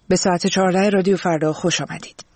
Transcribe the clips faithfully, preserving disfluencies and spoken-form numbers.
به ساعت چهارده رادیو فردا خوش آمدید.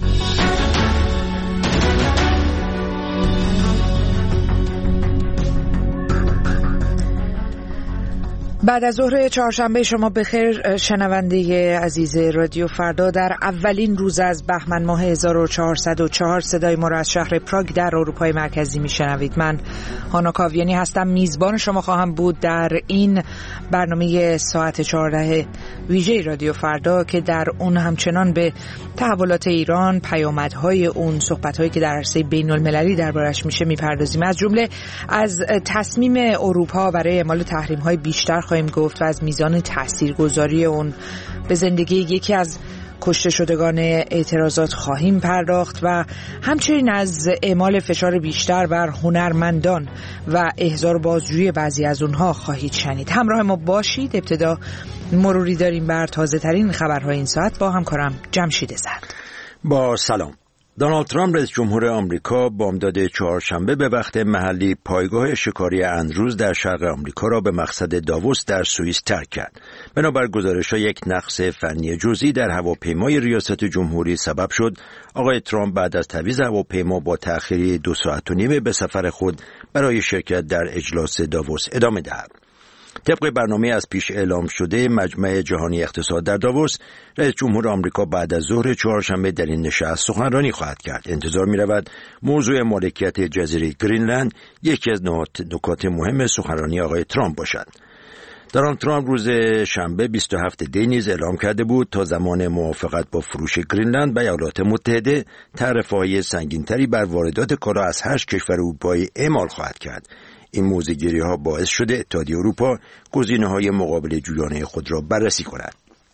بعد از ظهر چهارشنبه شما بخیر شنونده عزیز رادیو فردا. در اولین روز از بهمن ماه هزار و چهارصد و چهار صدای ما را از شهر پراگ در اروپای مرکزی میشنوید. من هانا کاویانی هستم، میزبان شما خواهم بود در این برنامه ساعت چهارده ویژه رادیو فردا که در اون همچنان به تحولات ایران، پیامدهای اون، صحبت‌هایی که در عرصه بین‌المللی دربارش میشه میپردازیم. از جمله از تصمیم اروپا برای اعمال تحریم‌های بیشتر خواهیم گفت و از میزان تاثیرگذاری اون به زندگی یکی از کشته شدگان اعتراضات خواهیم پرداخت و همچنین از اعمال فشار بیشتر بر هنرمندان و احضار بازجویی بعضی از اونها خواهید شنید. همراه ما باشید. ابتدا مروری داریم بر تازه ترین خبرهای این ساعت با همکارم جمشید زرد. با سلام. دونالد ترامپ رئیس جمهور آمریکا بامداد چهارشنبه به وقت محلی پایگاه شکاری اندروز در شرق آمریکا را به مقصد داووس در سوئیس ترک کرد. بنابر گزارش‌ها یک نقص فنی جزئی در هواپیمای ریاست جمهوری سبب شد آقای ترامپ بعد از تعویض هواپیما با تأخیری دو ساعت و نیم به سفر خود برای شرکت در اجلاس داووس ادامه دهد. طبق برنامه از پیش اعلام شده مجمع جهانی اقتصاد در داووس، رئیس جمهور آمریکا بعد از ظهر چهارشنبه در این نشست سخنرانی خواهد کرد. انتظار می رود موضوع مالکیت جزیره گرینلند یکی از نکات مهم سخنرانی آقای ترامپ باشد. دونالد ترامپ روز شنبه بیست و هفتم دی نیز اعلام کرده بود تا زمان موافقت با فروش گرینلند به ایالات متحده تعرفه‌های سنگین‌تری بر واردات کالا از هشت کشور اروپایی اعمال خواهد کرد. این موضوعگیری‌ها باعث شده اتحادیه اروپا گزینه‌های مقابل جویانه خود را بررسی کند.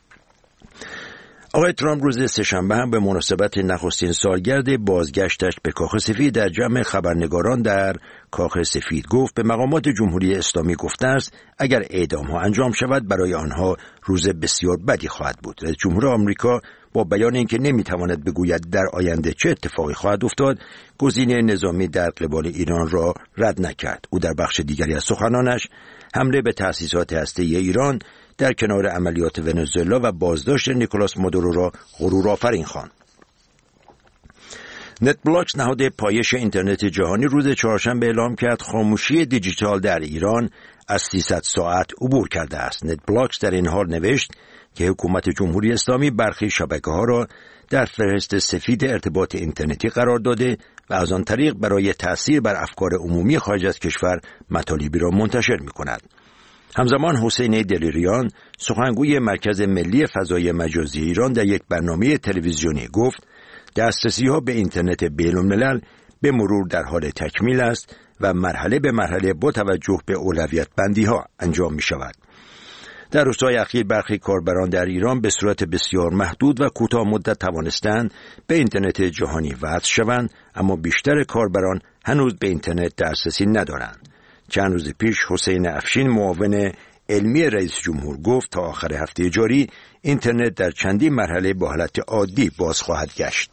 آقای ترامپ روز سه‌شنبه هم به مناسبت نخستین سالگرد بازگشتش به کاخ سفید در جمع خبرنگاران در کاخ سفید گفت به مقامات جمهوری اسلامی گفته است اگر اعدام‌ها انجام شود برای آنها روز بسیار بدی خواهد بود. رئیس جمهور آمریکا با بیان اینکه نمیتواند بگوید در آینده چه اتفاقی خواهد افتاد، گزینه نظامی در قبال ایران را رد نکرد. او در بخش دیگری از سخنانش حمله به تأسیسات هسته‌ای ایران در کنار عملیات ونزوئلا و بازداشت نیکولاس مادورو را غرورآفرین خواند. نت بلاکس نهاد پایش اینترنت جهانی روز چهارشنبه اعلام کرد خاموشی دیجیتال در ایران از سیصد ساعت عبور کرده است. نت بلاکس در این حال نوشت که حکومت جمهوری اسلامی برخی شبکه‌ها را در فهرست سفید ارتباط اینترنتی قرار داده و از آن طریق برای تأثیر بر افکار عمومی خارج از کشور مطالبی را منتشر می‌کند. همزمان حسین دلیریان سخنگوی مرکز ملی فضای مجازی ایران در یک برنامه تلویزیونی گفت دسترسی‌ها به اینترنت بین‌الملل به مرور در حال تکمیل است و مرحله به مرحله با توجه به اولویت بندی‌ها انجام می‌شود. در روزهای اخیر برخی کاربران در ایران به صورت بسیار محدود و کوتاه مدت توانستند به اینترنت جهانی وصل شوند، اما بیشتر کاربران هنوز به اینترنت دسترسی ندارند. چند روز پیش حسین افشین معاون علمی رئیس جمهور گفت تا آخر هفته جاری اینترنت در چندین مرحله به حالت عادی باز خواهد گشت.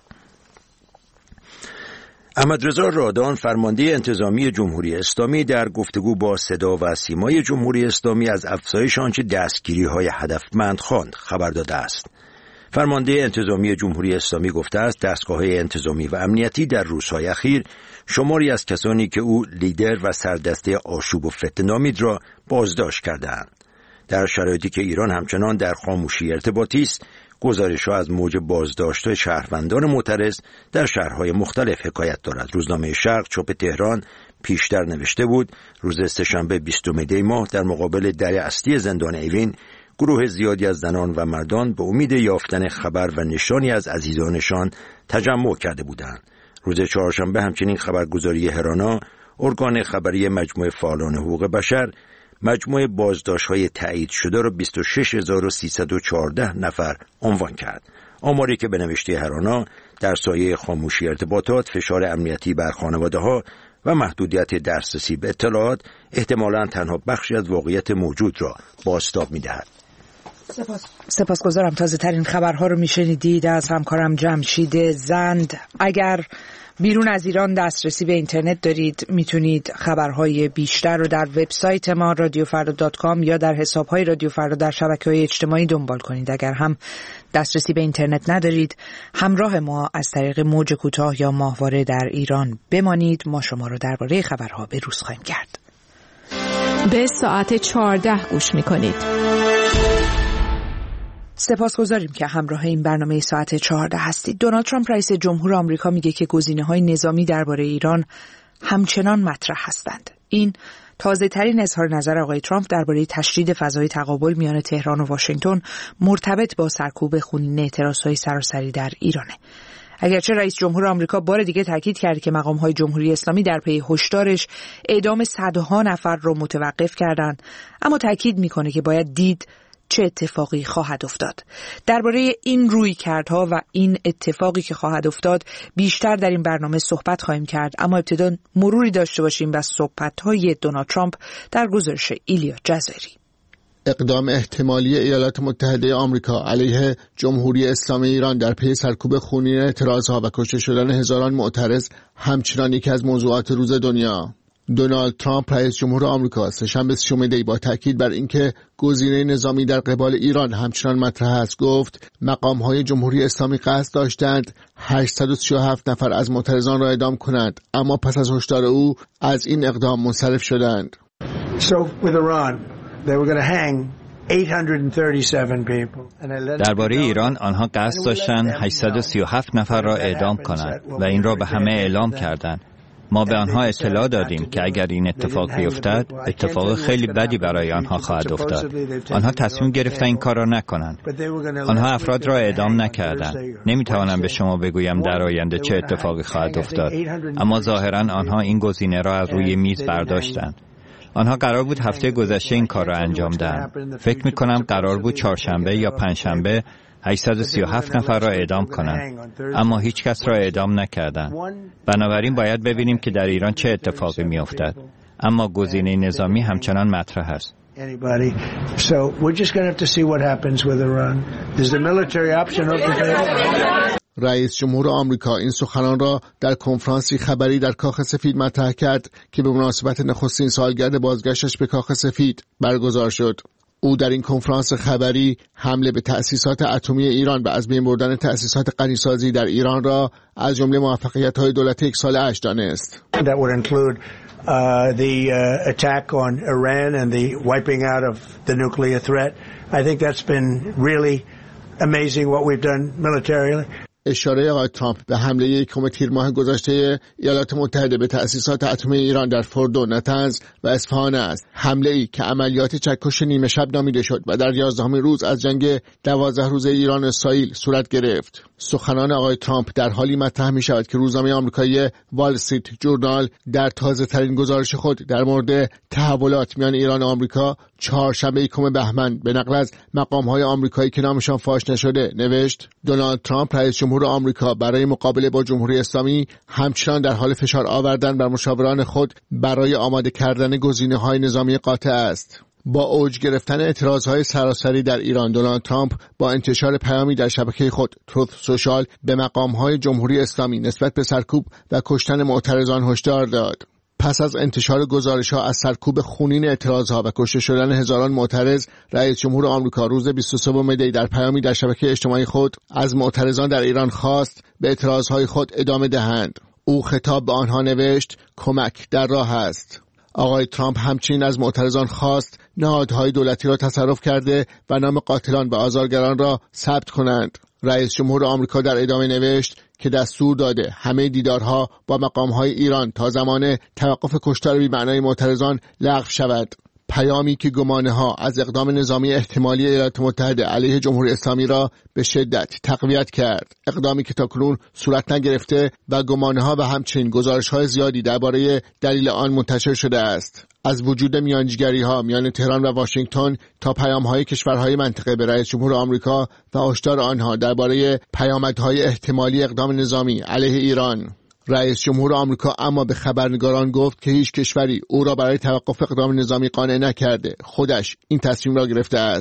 احمد رضا رادان فرمانده انتظامی جمهوری اسلامی در گفتگو با صدا و سیمای جمهوری اسلامی از افزایش آنچه دستگیری‌های هدفمند خواند خبر داده است. فرمانده انتظامی جمهوری اسلامی گفته است دستگاه‌های انتظامی و امنیتی در روزهای اخیر شماری از کسانی که او لیدر و سردسته آشوب و فتنه نامید را بازداشت کرده‌اند. در شرایطی که ایران همچنان در خاموشی ارتباطی است، گزارش‌ها از موج بازداشت شهروندان معترض در شهرهای مختلف حکایت دارد. روزنامه شرق چاپ تهران پیشتر نوشته بود روز سه‌شنبه بیستم دی ماه در مقابل در اصلی زندان اوین گروه زیادی از زنان و مردان به امید یافتن خبر و نشانی از عزیزانشان تجمع کرده بودند. روز چهارشنبه همچنین خبرگزاری هرانا، ارگان خبری مجموعه فعالان حقوق بشر، مجموع بازداشت‌های تایید شده را بیست و شش هزار و سیصد و چهارده نفر عنوان کرد. آماری که به نوشته هرانا در سایه خاموشی ارتباطات، فشار امنیتی بر خانواده‌ها و محدودیت دسترسی به اطلاعات احتمالاً تنها بخشی از واقعیت موجود را بازتاب می‌دهد. سپاس سپاسگزارم. تازه ترین خبرها رو میشنیدید از همکارم جمشید زند. اگر بیرون از ایران دسترسی به اینترنت دارید میتونید خبرهای بیشتر رو در وبسایت ما رادیو فردا دات کام یا در حسابهای رادیو فردا در شبکه‌های اجتماعی دنبال کنید. اگر هم دسترسی به اینترنت ندارید همراه ما از طریق موج کوتاه یا ماهواره در ایران بمانید. ما شما رو درباره خبرها به روز خواهیم کرد. به ساعت چهارده گوش میکنید. سپاسگزاریم که همراه این برنامه ساعت چهارده هستید. دونالد ترامپ رئیس جمهور آمریکا میگه که گزینه‌های نظامی درباره ایران همچنان مطرح هستند. این تازه ترین اظهار نظر آقای ترامپ درباره تشدید فضای تقابل میان تهران و واشنگتن مرتبط با سرکوب خونین اعتراضهای سراسری در ایرانه. اگرچه رئیس جمهور آمریکا بار دیگه تاکید کرد که مقام‌های جمهوری اسلامی در پی هشدارش اعدام صدها نفر رو متوقف کردند، اما تاکید میکنه که باید دید چه اتفاقی خواهد افتاد. درباره این رویکردها و این اتفاقی که خواهد افتاد بیشتر در این برنامه صحبت خواهیم کرد، اما ابتدا مروری داشته باشیم بر صحبت‌های دونالد ترامپ در گزارش ایلیا جزایری. اقدام احتمالی ایالات متحده آمریکا علیه جمهوری اسلامی ایران در پی سرکوب خونین اعتراضها و کشته شدن هزاران معترض همچنان یکی از موضوعات روز دنیا. دونالد ترامپ رئیس جمهور آمریکا سه‌شنبه سیوم دی با تاکید بر اینکه گزینه نظامی در قبال ایران همچنان مطرح است گفت مقام‌های جمهوری اسلامی قصد داشتند هشتصد و سی و هفت نفر از معترضان را اعدام کنند، اما پس از هشدار او از این اقدام منصرف شدند. So with Iran they were going to hang هشتصد و سی و هفت people. درباره ایران آنها قصد داشتند هشتصد و سی و هفت نفر را اعدام کنند و این را به همه اعلام کردند. ما به آنها اطلاع دادیم که اگر این اتفاق بیفتد اتفاق خیلی بدی برای آنها خواهد افتاد. آنها تصمیم گرفتند این کار را نکنند. آنها افراد را اعدام نکردند. نمیتوانم به شما بگویم در آینده چه اتفاقی خواهد افتاد، اما ظاهرا آنها این گزینه را از روی میز برداشتند. آنها قرار بود هفته گذشته این کار را انجام دهند. فکر می‌کنم قرار بود چهارشنبه یا پنجشنبه هشتصد و سی و هفت نفر را اعدام کنند، اما هیچ کس را اعدام نکردند. بنابراین باید ببینیم که در ایران چه اتفاقی می‌افتد، اما گزینه نظامی همچنان مطرح است. رئیس جمهور آمریکا این سخنان را در کنفرانسی خبری در کاخ سفید مطرح کرد که به مناسبت نخستین سالگرد بازگشتش به کاخ سفید برگزار شد. او در این کنفرانس خبری حمله به تأسیسات اتمی ایران و از بین بردن تأسیسات غنیسازی در ایران را از جمله موفقیت‌های دولت یک ساله اش دانست. That would include uh, the uh, attack on Iran and the wiping out of the nuclear threat. I think that's been really amazing what we've done militarily. اشاره آقای ترامپ به حمله یکم تیر ماه گذشته ایالات متحده به تأسیسات اتمی ایران در فوردو، نتنز و اصفهان است. حمله‌ای که عملیات چکش نیمه شب نامیده شد و در یازدهمین روز از جنگ دوازده روزه ایران و اسرائیل صورت گرفت. سخنان آقای ترامپ در حالی مطرح می شود که روزنامه آمریکایی وال استریت جورنال در تازه ترین گزارش خود در مورد تحولات میان ایران و آمریکا چهارشنبه یکم بهمن به نقل از مقام‌های آمریکایی که نامشان فاش نشده نوشت: دونالد ترامپ رئیس جمهور آمریکا برای مقابله با جمهوری اسلامی همچنان در حال فشار آوردن بر مشاوران خود برای آماده کردن گزینه‌های نظامی قاطع است. با اوج گرفتن اعتراضهای سراسری در ایران، دونالد ترامپ با انتشار پیامی در شبکه خود تروث سوشال به مقام‌های جمهوری اسلامی نسبت به سرکوب و کشتن معترضان هشدار داد. پس از انتشار گزارش‌ها از سرکوب خونین اعتراضها و کشته شدن هزاران معترض، رئیس جمهور آمریکا روز بیست و سوم دی در پیامی در شبکه اجتماعی خود از معترضان در ایران خواست به اعتراضهای خود ادامه دهند. او خطاب به آنها نوشت: کمک در راه است. آقای ترامپ همچنین از معترضان خواست نهادهای دولتی را تصرف کرده و نام قاتلان و آزارگران را ثبت کنند. رئیس جمهور آمریکا در ادامه نوشت که دستور داده همه دیدارها با مقام‌های ایران تا زمان توقف کشتار بی‌معنای معترضان لغو شود. پیامی که گمانه‌ها از اقدام نظامی احتمالی ایالات متحده علیه جمهوری اسلامی را به شدت تقویت کرد. اقدامی که تاکنون صورت نگرفته و گمانه‌ها و همچنین گزارش‌های زیادی درباره دلیل آن منتشر شده است. از وجود میانجیگری‌ها میان تهران و واشنگتن تا پیام‌های کشورهای منطقه به رئیس جمهور آمریکا و هشدار آنها درباره پیامدهای احتمالی اقدام نظامی علیه ایران. رئیس جمهور آمریکا اما به خبرنگاران گفت که هیچ کشوری او را برای توقف اقدام نظامی قانع نکرده. خودش این تصمیم را گرفته است.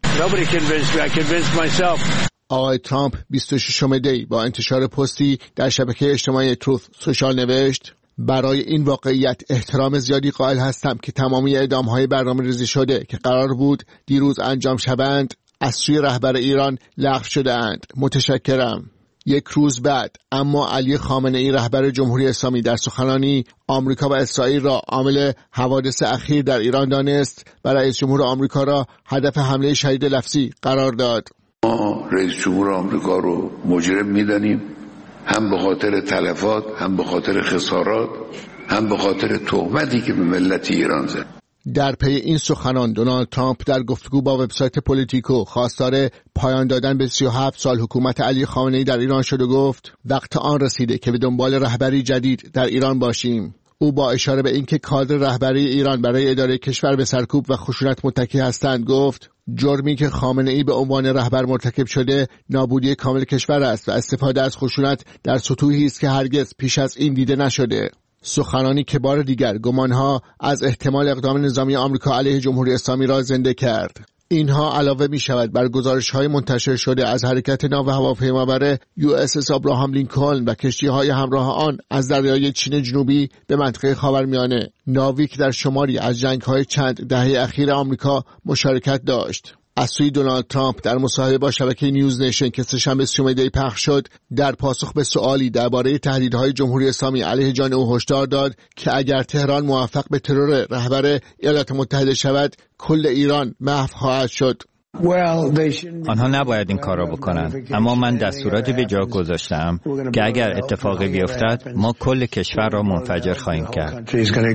Nobody convinced me. I convinced myself. آقای ترامپ بیست و ششم دی با انتشار پستی در شبکه اجتماعی تروث سوشال نوشت: برای این واقعیت احترام زیادی قائل هستم که تمامی اعدام‌های برنامه‌ریزی شده که قرار بود دیروز انجام شوند از سوی رهبر ایران لغو شده‌اند. متشکرم. یک روز بعد اما علی خامنه‌ای رهبر جمهوری اسلامی در سخنانی آمریکا و اسرائیل را عامل حوادث اخیر در ایران دانست و رئیس جمهور آمریکا را هدف حمله شدید لفظی قرار داد. ما رئیس جمهور آمریکا رو مجرم می‌دانیم، هم به خاطر تلفات، هم به خاطر خسارات، هم به خاطر تهمتی که به ملت ایران زد. در پی این سخنان دونالد ترامپ در گفتگو با وبسایت پولیتیکو خواستار پایان دادن به سی و هفت سال حکومت علی خامنه‌ای در ایران شد و گفت وقت آن رسیده که به دنبال رهبری جدید در ایران باشیم. او با اشاره به اینکه کادر رهبری ایران برای اداره کشور به سرکوب و خشونت متکی هستند گفت جرمی که خامنه‌ای به عنوان رهبر مرتکب شده نابودی کامل کشور است و استفاده از خشونت در سطوحی است که هرگز پیش از این دیده نشده. سخنانی که بار دیگر گمانها از احتمال اقدام نظامی آمریکا علیه جمهوری اسلامی را زنده کرد. اینها علاوه می شود بر گزارش‌های منتشر شده از حرکت ناو هواپیمابر یو اس اس ابراهام لینکلن و کشتی‌های همراه آن از دریای چین جنوبی به منطقه خاورمیانه، ناوی که در شماری از جنگ‌های چند دهه اخیر آمریکا مشارکت داشت. از سوی دونالد ترامپ در مصاحبه با شبکه نیوز نیشن که سه‌شنبه سیوم دی پخش شد در پاسخ به سوالی درباره تهدیدهای جمهوری اسلامی علیه جان او هشدار داد که اگر تهران موفق به ترور رهبر ایالات متحده شود کل ایران محو خواهد شد. آنها نباید این کار را بکنند، اما من دستوراتی به جا گذاشتم که اگر اتفاقی بیفتد ما کل کشور را منفجر خواهیم کرد.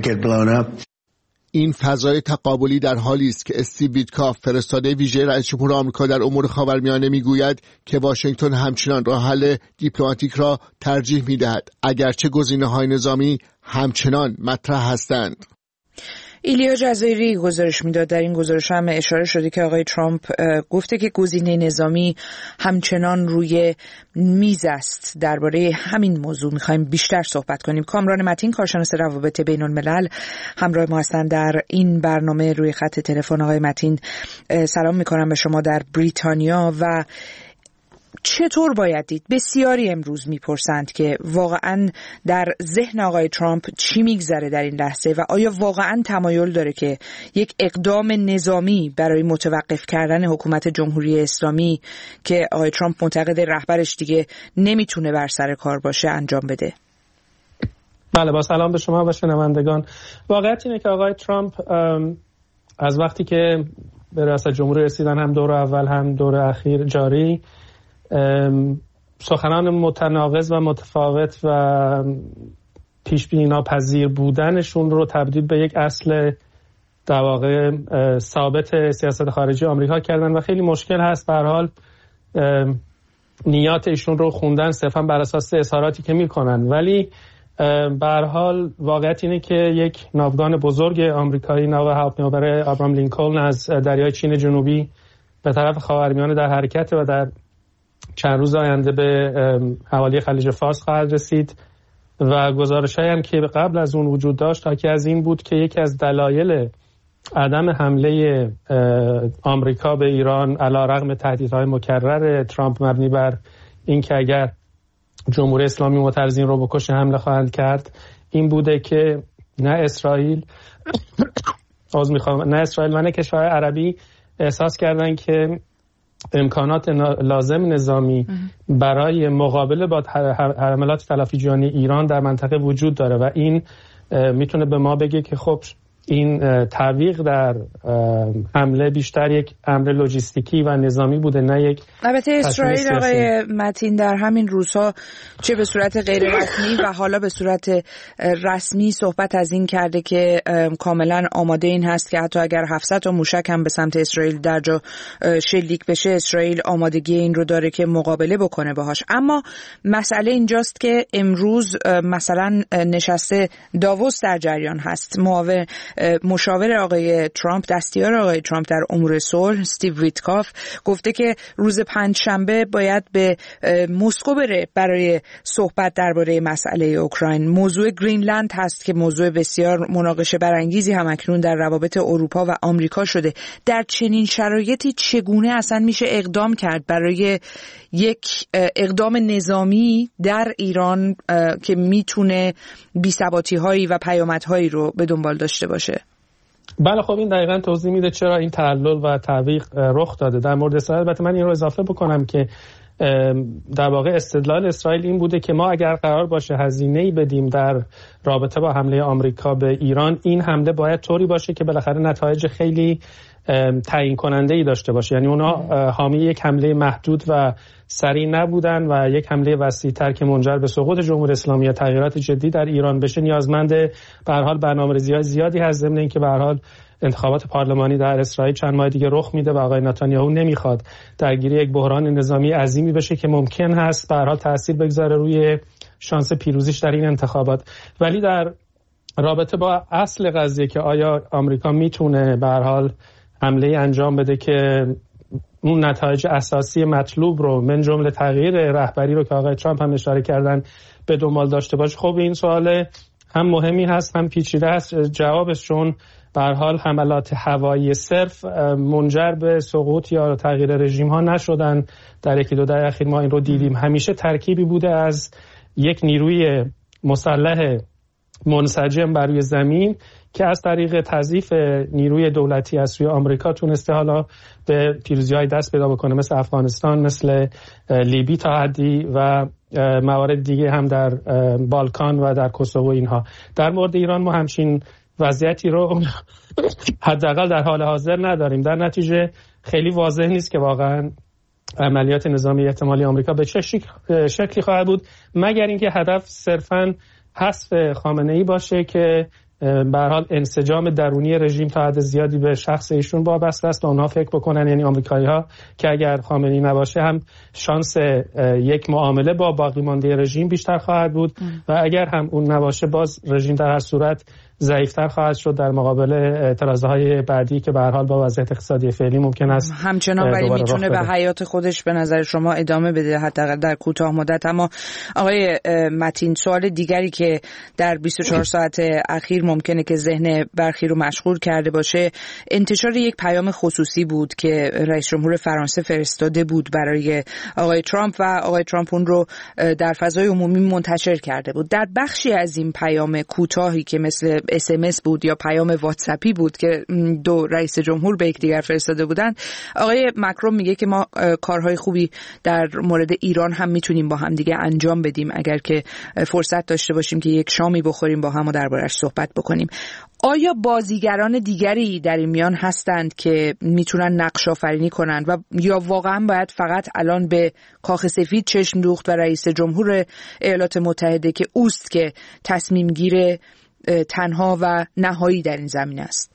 این فضای تقابلی در حالی است که استیو ویتکاف فرستاده ویژه رئیس جمهور آمریکا در امور خاورمیانه میگوید که واشنگتن همچنان راه حل دیپلماتیک را ترجیح میدهد اگرچه گزینه‌های نظامی همچنان مطرح هستند. ایلیا جزایری گزارش میداد. در این گزارش هم اشاره شده که آقای ترامپ گفته که گزینه نظامی همچنان روی میز است. درباره همین موضوع میخوایم بیشتر صحبت کنیم. کامران متین کارشناس روابط بین الملل همراه ما هستند در این برنامه. روی خط تلفن آقای متین سلام میکنم به شما در بریتانیا. و چطور باید دید؟ بسیاری امروز میپرسند که واقعا در ذهن آقای ترامپ چی میگذره در این لحظه و آیا واقعا تمایل داره که یک اقدام نظامی برای متوقف کردن حکومت جمهوری اسلامی که آقای ترامپ معتقد رهبرش دیگه نمیتونه بر سر کار باشه انجام بده؟ بله، با سلام به شما و شنوندگان. واقعیت اینه که آقای ترامپ از وقتی که به ریاست جمهوری رسیدن، هم دور اول هم دور اخیر جاری، سخنان متناقض و متفاوت و پیش بینی ناپذیر بودنشون رو تبدیل به یک اصل در واقع ثابت سیاست خارجی آمریکا کردن و خیلی مشکل هست به هر حال نیات ایشون رو خوندن صرفا بر اساس اظهاراتی که میکنن. ولی به هر حال واقعیت اینه که یک ناوگان بزرگ آمریکایی، ناو هواپیمابر ابراهام لینکلن، از دریای چین جنوبی به طرف خاورمیانه در حرکت و در چند روز آینده به حوالی خلیج فارس خواهد رسید. و گزارش‌هایی هم که قبل از اون وجود داشت حاکی از این بود که یکی از دلایل عدم حمله آمریکا به ایران علیرغم تهدیدهای مکرر ترامپ مبنی بر این که اگر جمهوری اسلامی معترضین رو بکشه حمله خواهند کرد این بوده که نه اسرائیل از میخوام نه اسرائیل و نه کشورهای عربی احساس کردن که امکانات لازم نظامی برای مقابله با حملات تلافی جانی ایران در منطقه وجود داره و این میتونه به ما بگه که خب این تعویق در حمله بیشتر یک امر لوجستیکی و نظامی بوده نه یک. البته اسرائیل آقای متین در همین روزها چه به صورت غیر رسمی و حالا به صورت رسمی صحبت از این کرده که کاملا آماده این هست که حتی اگر هفتصد تا موشک هم به سمت اسرائیل در جا شلیک بشه اسرائیل آمادگی این رو داره که مقابله بکنه باهاش. اما مسئله اینجاست که امروز مثلا نشسته داووس در جریان هست. معاون مشاور آقای ترامپ، دستیار آقای ترامپ در امور صلح، استیو ویتکاف، گفته که روز پنجشنبه باید به مسکو بره برای صحبت درباره مسئله اوکراین. موضوع گرینلند هست که موضوع بسیار مناقشه برانگیزی هم اکنون در روابط اروپا و آمریکا شده. در چنین شرایطی چگونه اصلا میشه اقدام کرد برای یک اقدام نظامی در ایران که میتونه بی‌ثباتی‌هایی و پیامدهایی رو به دنبال داشته باشه؟ بله، خب این دقیقاً توضیح میده چرا این تعلل و تعویق رخ داده. در مورد اسرائیل البته من این رو اضافه بکنم که در واقع استدلال اسرائیل این بوده که ما اگر قرار باشه هزینه‌ای بدیم در رابطه با حمله آمریکا به ایران، این حمله باید طوری باشه که بالاخره نتایج خیلی تعیین کننده ای داشته باشه. یعنی اونا حامی یک حمله محدود و سریع نبودن و یک حمله وسیع‌تر که منجر به سقوط جمهوری اسلامی یا تغییرات جدی در ایران بشه نیازمند به هر حال برنامه‌ریزی زیادی هست، ضمن اینکه به هر حال انتخابات پارلمانی در اسرائیل چند ماه دیگه رخ میده و آقای نتانیاهو نمیخواد درگیر یک بحران نظامی عظیمی بشه که ممکن هست به هر حال تاثیر بگذاره روی شانس پیروزیش در این انتخابات. ولی در رابطه با اصل قضیه که آیا آمریکا میتونه به هر حال حمله انجام بده که اون نتایج اساسی مطلوب رو من جمله تغییر رهبری رو که آقای ترامپ هم اشاره کردن به دنبال داشته باشه، خب این سوال هم مهمی هست هم پیچیده است جوابش، چون به هر حال حملات هوایی صرف منجر به سقوط یا تغییر رژیم ها نشدن. در یکی دو دهه اخیر ما این رو دیدیم. همیشه ترکیبی بوده از یک نیروی مسلح منسجم بر روی زمین که از طریق تضعیف نیروی دولتی از سوی آمریکا تونسته حالا به پیروزی‌های دست پیدا بکنه، مثل افغانستان، مثل لیبی تا حدی و موارد دیگه هم در بالکان و در کوسوو. اینها در مورد ایران ما همچین وضعیتی رو حداقل در حال حاضر نداریم. در نتیجه خیلی واضح نیست که واقعا عملیات نظامی احتمالی آمریکا به چه شکلی خواهد بود، مگر اینکه هدف صرفاً حذف خامنه‌ای باشه که به هر حال انسجام درونی رژیم تا حد زیادی به شخص ایشون وابسته است و اونها فکر بکنن، یعنی آمریکایی‌ها، که اگر خامنه‌ای نباشه هم شانس یک معامله با باقی مانده رژیم بیشتر خواهد بود و اگر هم اون نباشه باز رژیم در هر صورت ضعیف‌تر خواهد شد در مقابل اعتراضهای بعدی که به هر حال با وضعیت اقتصادی فعلی ممکن است همچنان ولی میتونه به حیات خودش به نظر شما ادامه بده حداقل در کوتاه مدت. اما آقای متین، سوال دیگری که در بیست و چهار ساعت اخیر ممکنه که ذهن برخی رو مشغول کرده باشه، انتشار یک پیام خصوصی بود که رئیس جمهور فرانسه فرستاده بود برای آقای ترامپ و آقای ترامپ اون رو در فضای عمومی منتشر کرده بود. در بخشی از این پیام کوتاهی که مثل اس ام اس بود یا پیام واتساپی بود که دو رئیس جمهور به یکدیگر فرستاده بودند، آقای مکرون میگه که ما کارهای خوبی در مورد ایران هم میتونیم با هم دیگه انجام بدیم اگر که فرصت داشته باشیم که یک شامی بخوریم با هم و دربارش صحبت بکنیم. آیا بازیگران دیگری در این میان هستند که میتونن نقش آفرینی کنند و یا واقعا باید فقط الان به کاخ سفید چشم دوخت و رئیس جمهور ایالات متحده که اوست که تصمیم گیره تنها و نهایی در این زمینه است؟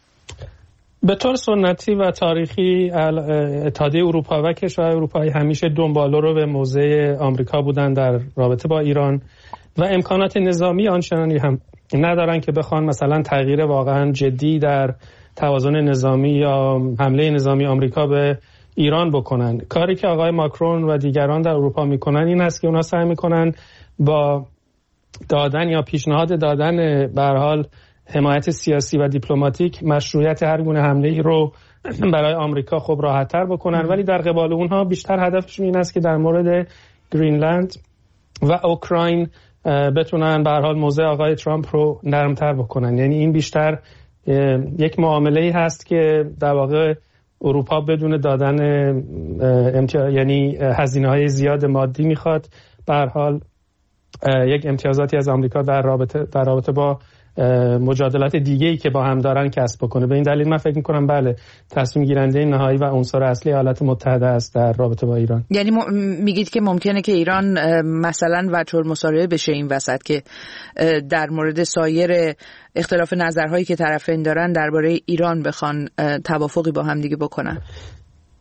به طور سنتی و تاریخی اتحادیه اروپا و کشورهای اروپایی همیشه دنبالو رو به موضع آمریکا بودن در رابطه با ایران و امکانات نظامی آنچنانی هم ندارن که بخوان مثلا تغییر واقعا جدی در توازن نظامی یا حمله نظامی آمریکا به ایران بکنن. کاری که آقای ماکرون و دیگران در اروپا میکنن این است که اونا سعی میکنن با دادن یا پیشنهاد دادن به هر حال حمایت سیاسی و دیپلماتیک مشروعیت هر گونه حمله رو برای آمریکا خب راحت‌تر بکنن، ولی در قبال اونها بیشتر هدفشون این است که در مورد گرینلند و اوکراین بتونن به هر حال موضع آقای ترامپ رو نرمتر بکنن. یعنی این بیشتر یک معامله‌ای هست که در واقع اروپا بدون دادن امتیاز یعنی هزینه‌های زیاد مادی میخواد به هر حال یک امتیازاتی از آمریکا در رابطه در رابطه با مجادلات دیگه‌ای که با هم دارن کسب بکنه. به این دلیل من فکر می‌کنم بله تصمیم گیرنده نهایی و عنصر اصلی ایالات متحده است در رابطه با ایران. یعنی م... میگید که ممکنه که ایران مثلا وجه المصارعه بشه این وسط که در مورد سایر اختلاف نظرهایی که طرفین دارن درباره ایران بخوان توافقی با هم دیگه بکنن.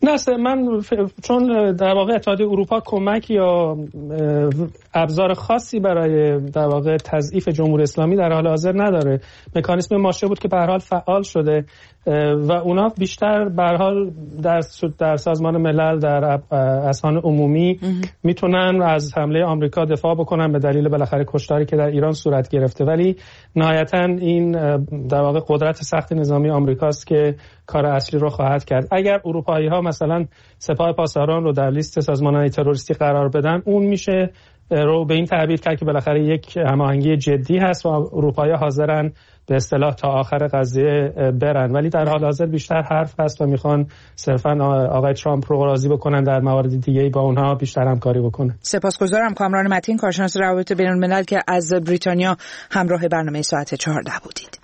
نه من ف... چون در واقع اتحادیه اروپا کمک یا ابزار خاصی برای در واقع تضعیف جمهوری اسلامی در حال حاضر نداره. مکانیزم ماشه بود که به هر حال فعال شده و اونا بیشتر به هر حال در در سازمان ملل در اذهان عمومی میتونن از حمله آمریکا دفاع بکنن به دلیل بالاخره کشتاری که در ایران صورت گرفته، ولی نهایتا این در واقع قدرت سخت نظامی آمریکاست که کار اصلی رو خواهد کرد. اگر اروپایی ها مثلا سپاه پاسداران رو در لیست سازمان‌های تروریستی قرار بدن، اون میشه رو به این تعبیر کرد که بالاخره یک هماهنگی جدی هست و اروپایی‌ها حاضرن به اصطلاح تا آخر قضیه برن، ولی در حال حاضر بیشتر حرف هست و میخوان صرفا آقای ترامپ رو راضی بکنن در موارد دیگه‌ای با اونها بیشتر همکاری بکنن. سپاسگزارم کامران متین، کارشناس روابط بین‌الملل که از بریتانیا همراه برنامه ساعت چهارده بودید.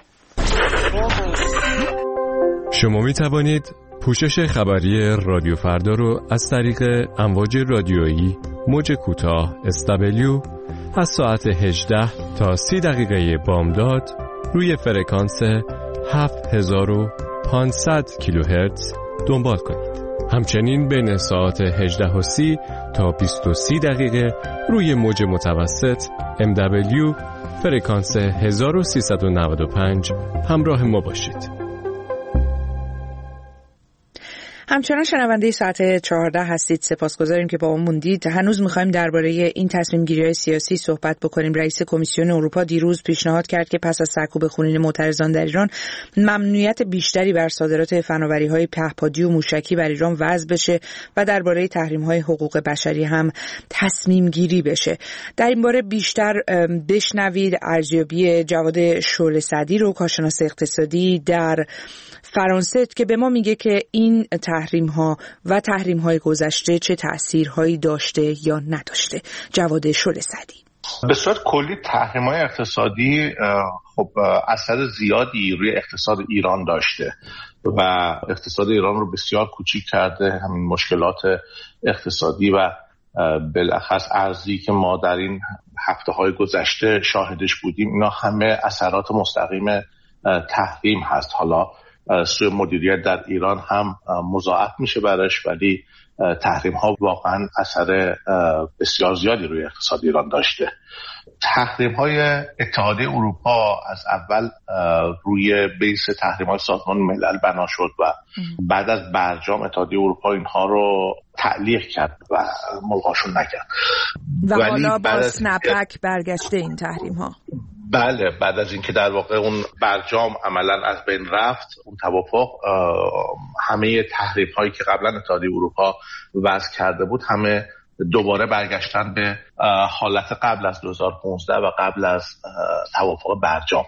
شما می توانید پوشش خبری رادیو فردا رو از طریق امواج رادیویی موج کوتاه اس دبلیو از ساعت هجده تا سی دقیقه بامداد روی فرکانس هفت هزار و پانصد کیلوهرتز دنبال کنید. همچنین بین ساعت هجده و سی تا بیست و سه دقیقه روی موج متوسط ام دبلیو فرکانس هزار و سیصد و نود و پنج همراه ما باشید. همچنان شنونده ساعت چهارده هستید. سپاسگزاریم که با ما موندید. هنوز می‌خوایم درباره این تصمیم گیری‌های سیاسی صحبت بکنیم. رئیس کمیسیون اروپا دیروز پیشنهاد کرد که پس از سرکوب خونین معترضان در ایران ممنوعیت بیشتری بر صادرات فناوری‌های پهپادی و موشکی بر ایران وضع بشه و درباره تحریم‌های حقوق بشری هم تصمیم گیری بشه. در این باره بیشتر بشنوید ارزیابی جواد شعله‌سعدی رو، کارشناس اقتصادی در فرانسه، که به ما میگه که این تحریم ها و تحریم های گذشته چه تأثیرهایی داشته یا نداشته. جواد شعله‌سعدی: به صورت کلی تحریم های اقتصادی خب اثر زیادی روی اقتصاد ایران داشته و اقتصاد ایران رو بسیار کوچیک کرده. همین مشکلات اقتصادی و بالاخص ارزی که ما در این هفته های گذشته شاهدش بودیم، اینا همه اثرات مستقیم تحریم هست. حالا سوء مدیریت در ایران هم مضاعف میشه برش، ولی تحریم ها واقعا اثر بسیار زیادی روی اقتصاد ایران داشته. تحریم های اتحادیه اروپا از اول روی بیس تحریم های سازمان ملل بنا شد و بعد از برجام اتحادیه اروپا اینها رو تعلیق کرد و ملغاشون نکرد و حالا با سنپک برگشته این تحریم ها. بله، بعد از اینکه در واقع اون برجام عملا از بین رفت، اون توافق، همه تحریم هایی که قبلا اتحادیه اروپا وضع کرده بود همه دوباره برگشتن به حالت قبل از دو هزار و پانزده و قبل از توافق برجام.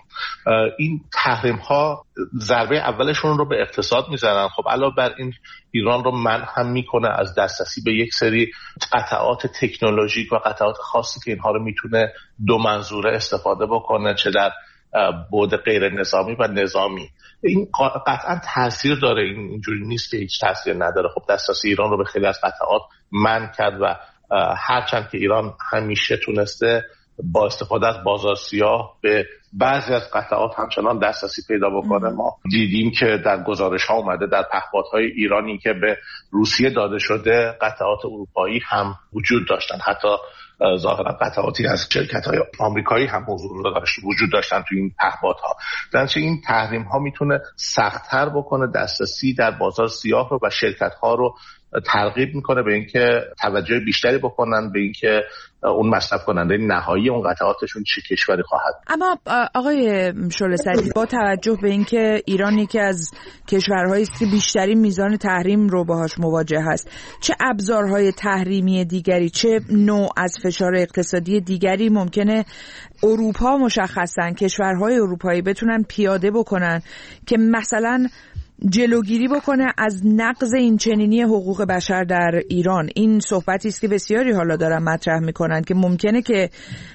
این تحریم ها ضربه اولشون رو به اقتصاد میزنن. خب علاوه بر این ایران رو منع هم میکنه از دسترسی به یک سری قطعات تکنولوژیک و قطعات خاصی که اینها رو میتونه دو منظوره استفاده بکنه، چه در بعد غیر نظامی و نظامی. این قطعا تاثیر داره، این اینجوری نیست که هیچ تاثیر نداره. خب دسترسی ایران رو به خیلی از قطعات منع کرد و هرچند که ایران همیشه تونسته با استفاده از بازار سیاه به بعضی از قطعات همچنان دسترسی پیدا بکنه. ما دیدیم که در گزارش ها اومده در پهپادهای ایرانی که به روسیه داده شده قطعات اروپایی هم وجود داشتن، حتی ظاهرا قطعاتی از شرکت‌های آمریکایی هم حضور داشت وجود داشتن تو این پهپادها. در نتیجه این تحریم ها میتونه سخت‌تر بکنه دسترسی در بازار سیاه رو و شرکت‌ها رو ترغیب میکنه به اینکه توجه بیشتری بکنن به اینکه اون مصرف کننده نهایی اون قطعاتشون چه کشوری خواهد. اما آقای شعله‌سعدی، با توجه به اینکه ایران یکی از کشورهایی است که بیشترین میزان تحریم رو باهاش مواجه هست، چه ابزارهای تحریمی دیگری، چه نوع از فشار اقتصادی دیگری ممکنه اروپا مشخصاً کشورهای اروپایی بتونن پیاده بکنن که مثلا جلوگیری بکنه از نقض این چنینی حقوق بشر در ایران؟ این صحبتی است که بسیاری حالا دارن مطرح میکنن که ممکنه که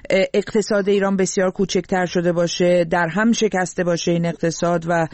اقتصاد ایران بسیار کوچکتر شده باشه، در هم شکسته باشه این اقتصاد و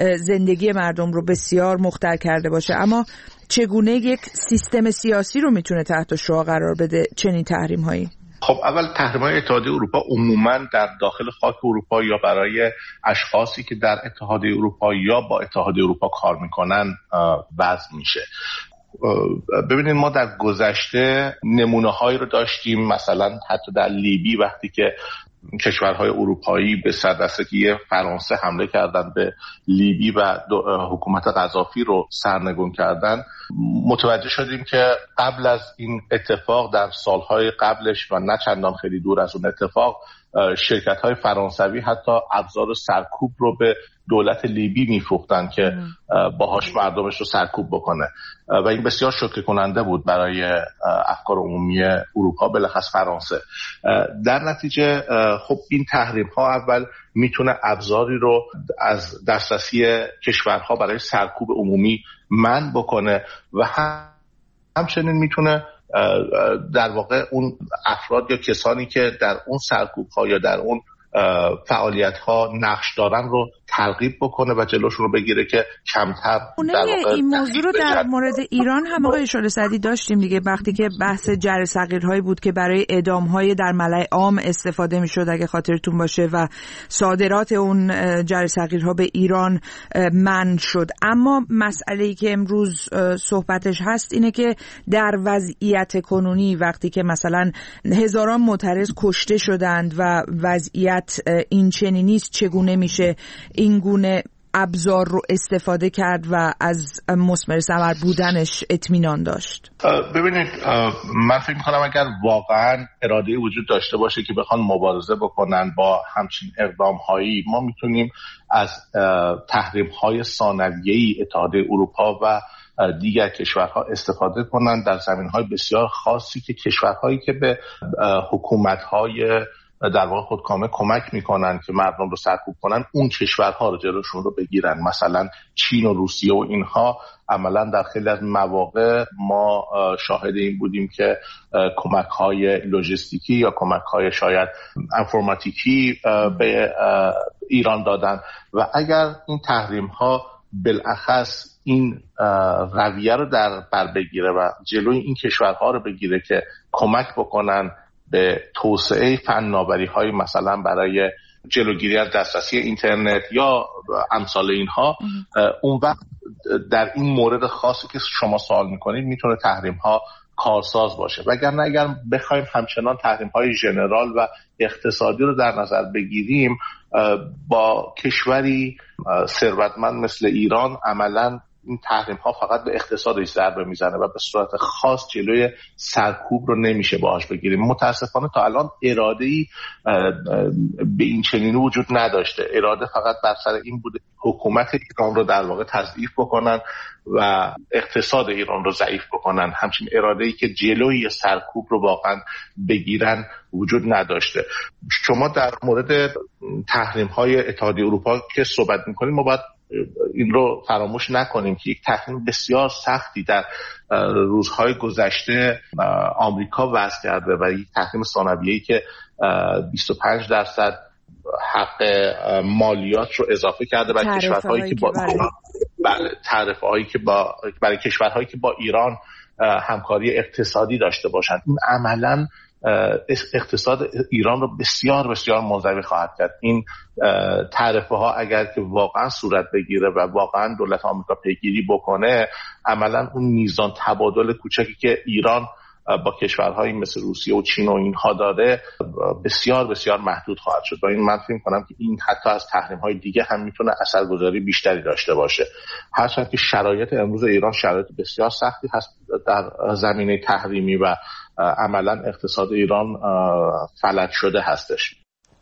زندگی مردم رو بسیار مختل کرده باشه، اما چگونه یک سیستم سیاسی رو میتونه تحت شعاع قرار بده چنین تحریم هایی؟ خب اول تحریم‌های اتحادیه اروپا عموماً در داخل خاک اروپا یا برای اشخاصی که در اتحادیه اروپا یا با اتحادیه اروپا کار میکنن وضع میشه. ببینید ما در گذشته نمونه هایی رو داشتیم، مثلا حتی در لیبی وقتی که کشورهای اروپایی به سردستگی فرانسه حمله کردن به لیبی و حکومت قذافی رو سرنگون کردن، متوجه شدیم که قبل از این اتفاق در سالهای قبلش و نه چندان خیلی دور از اون اتفاق، شرکت‌های فرانسوی حتی ابزار سرکوب رو به دولت لیبی میفروختن که باهاش مردمش رو سرکوب بکنه و این بسیار شوکه کننده بود برای افکار عمومی اروپا، بالاخص فرانسه. در نتیجه خب این تحریم ها اول میتونه ابزاری رو از دسترسی کشورها برای سرکوب عمومی منع بکنه و همچنین میتونه در واقع اون افراد یا کسانی که در اون سرکوب ها یا در اون فعالیت ها نقش دارن رو ترغیب بکنه و جلوشون رو بگیره که کمتر در واقع این موضوع رو در مورد ایران هم آقای شعله سعدی داشتیم دیگه، وقتی که بحث جر صغیرهایی بود که برای اعدام‌های در ملأ عام استفاده می‌شد اگه خاطرتون باشه و صادرات اون جر صغیرها به ایران منع شد. اما مسئله‌ای که امروز صحبتش هست اینه که در وضعیت کنونی وقتی که مثلا هزاران معترض کشته شدند و وضعیت این چنینی است، چگونه میشه این گونه ابزار رو استفاده کرد و از مثمر ثمر بودنش اطمینان داشت؟ ببینید من فکر می‌کنم اگر واقعا اراده وجود داشته باشه که بخوان مبارزه بکنن با همچین اقدام‌هایی، ما میتونیم از تحریم‌های ثانویه‌ای اتحادیه اروپا و دیگر کشورها استفاده کنن در زمینهای بسیار خاصی که کشورهایی که به حکومت‌های در واقع خودکامه کمک میکنن که مردم رو سرکوب کنن، اون کشورها رو جلوشون رو بگیرن. مثلا چین و روسیه و اینها عملا در خیلی از مواقع ما شاهد این بودیم که کمک های لوجستیکی یا کمک های شاید انفرماتیکی به ایران دادن و اگر این تحریم ها بالاخص این رویه رو در بر بگیره و جلوی این کشورها رو بگیره که کمک بکنن به توسعه فناوری‌های مثلا برای جلوگیری از دسترسی اینترنت یا امثال اینها، اون وقت در این مورد خاصی که شما سوال میکنید میتونه تحریم‌ها کارساز باشه. وگرنه اگر بخوایم همچنان تحریم‌های ژنرال و اقتصادی رو در نظر بگیریم، با کشوری ثروتمند مثل ایران عملاً این تحریم ها فقط به اقتصادش ضربه میزنه و به صورت خاص جلوی سرکوب رو نمیشه باهاش بگیریم. متاسفانه تا الان اراده‌ای به این چنینی وجود نداشته. اراده فقط بر سر این بوده حکومت ایران رو در واقع تضعیف بکنن و اقتصاد ایران رو ضعیف بکنن. همچین اراده‌ای که جلوی سرکوب رو واقعا بگیرن وجود نداشته. شما در مورد تحریم های اتحادیه اروپا که صحبت میکنیم، ما باید این رو فراموش نکنیم که یک تحریم بسیار سختی در روزهای گذشته آمریکا وضع کرده و یک تحریم ثانویه‌ای که بیست و پنج درصد حق مالیات رو اضافه کرده برای کشورهایی که با بله تعرفه‌هایی که با برای کشورهایی که با ایران همکاری اقتصادی داشته باشند. این عملاً اقتصاد ایران رو بسیار بسیار منزوی خواهد کرد. این تعرفه ها اگر که واقعا صورت بگیره و واقعا دولت آمریکا پیگیری بکنه، عملا اون میزان تبادل کوچکی که ایران با کشورهایی مثل روسیه و چین و اینها داره بسیار بسیار محدود خواهد شد و این من فکر می‌کنم که این حتی از تحریم‌های دیگه هم میتونه اثرگذاری بیشتری داشته باشه. هرچند که شرایط امروز ایران شرایط بسیار سختی هست در زمینه تحریمی و عملا اقتصاد ایران فلج شده هستش.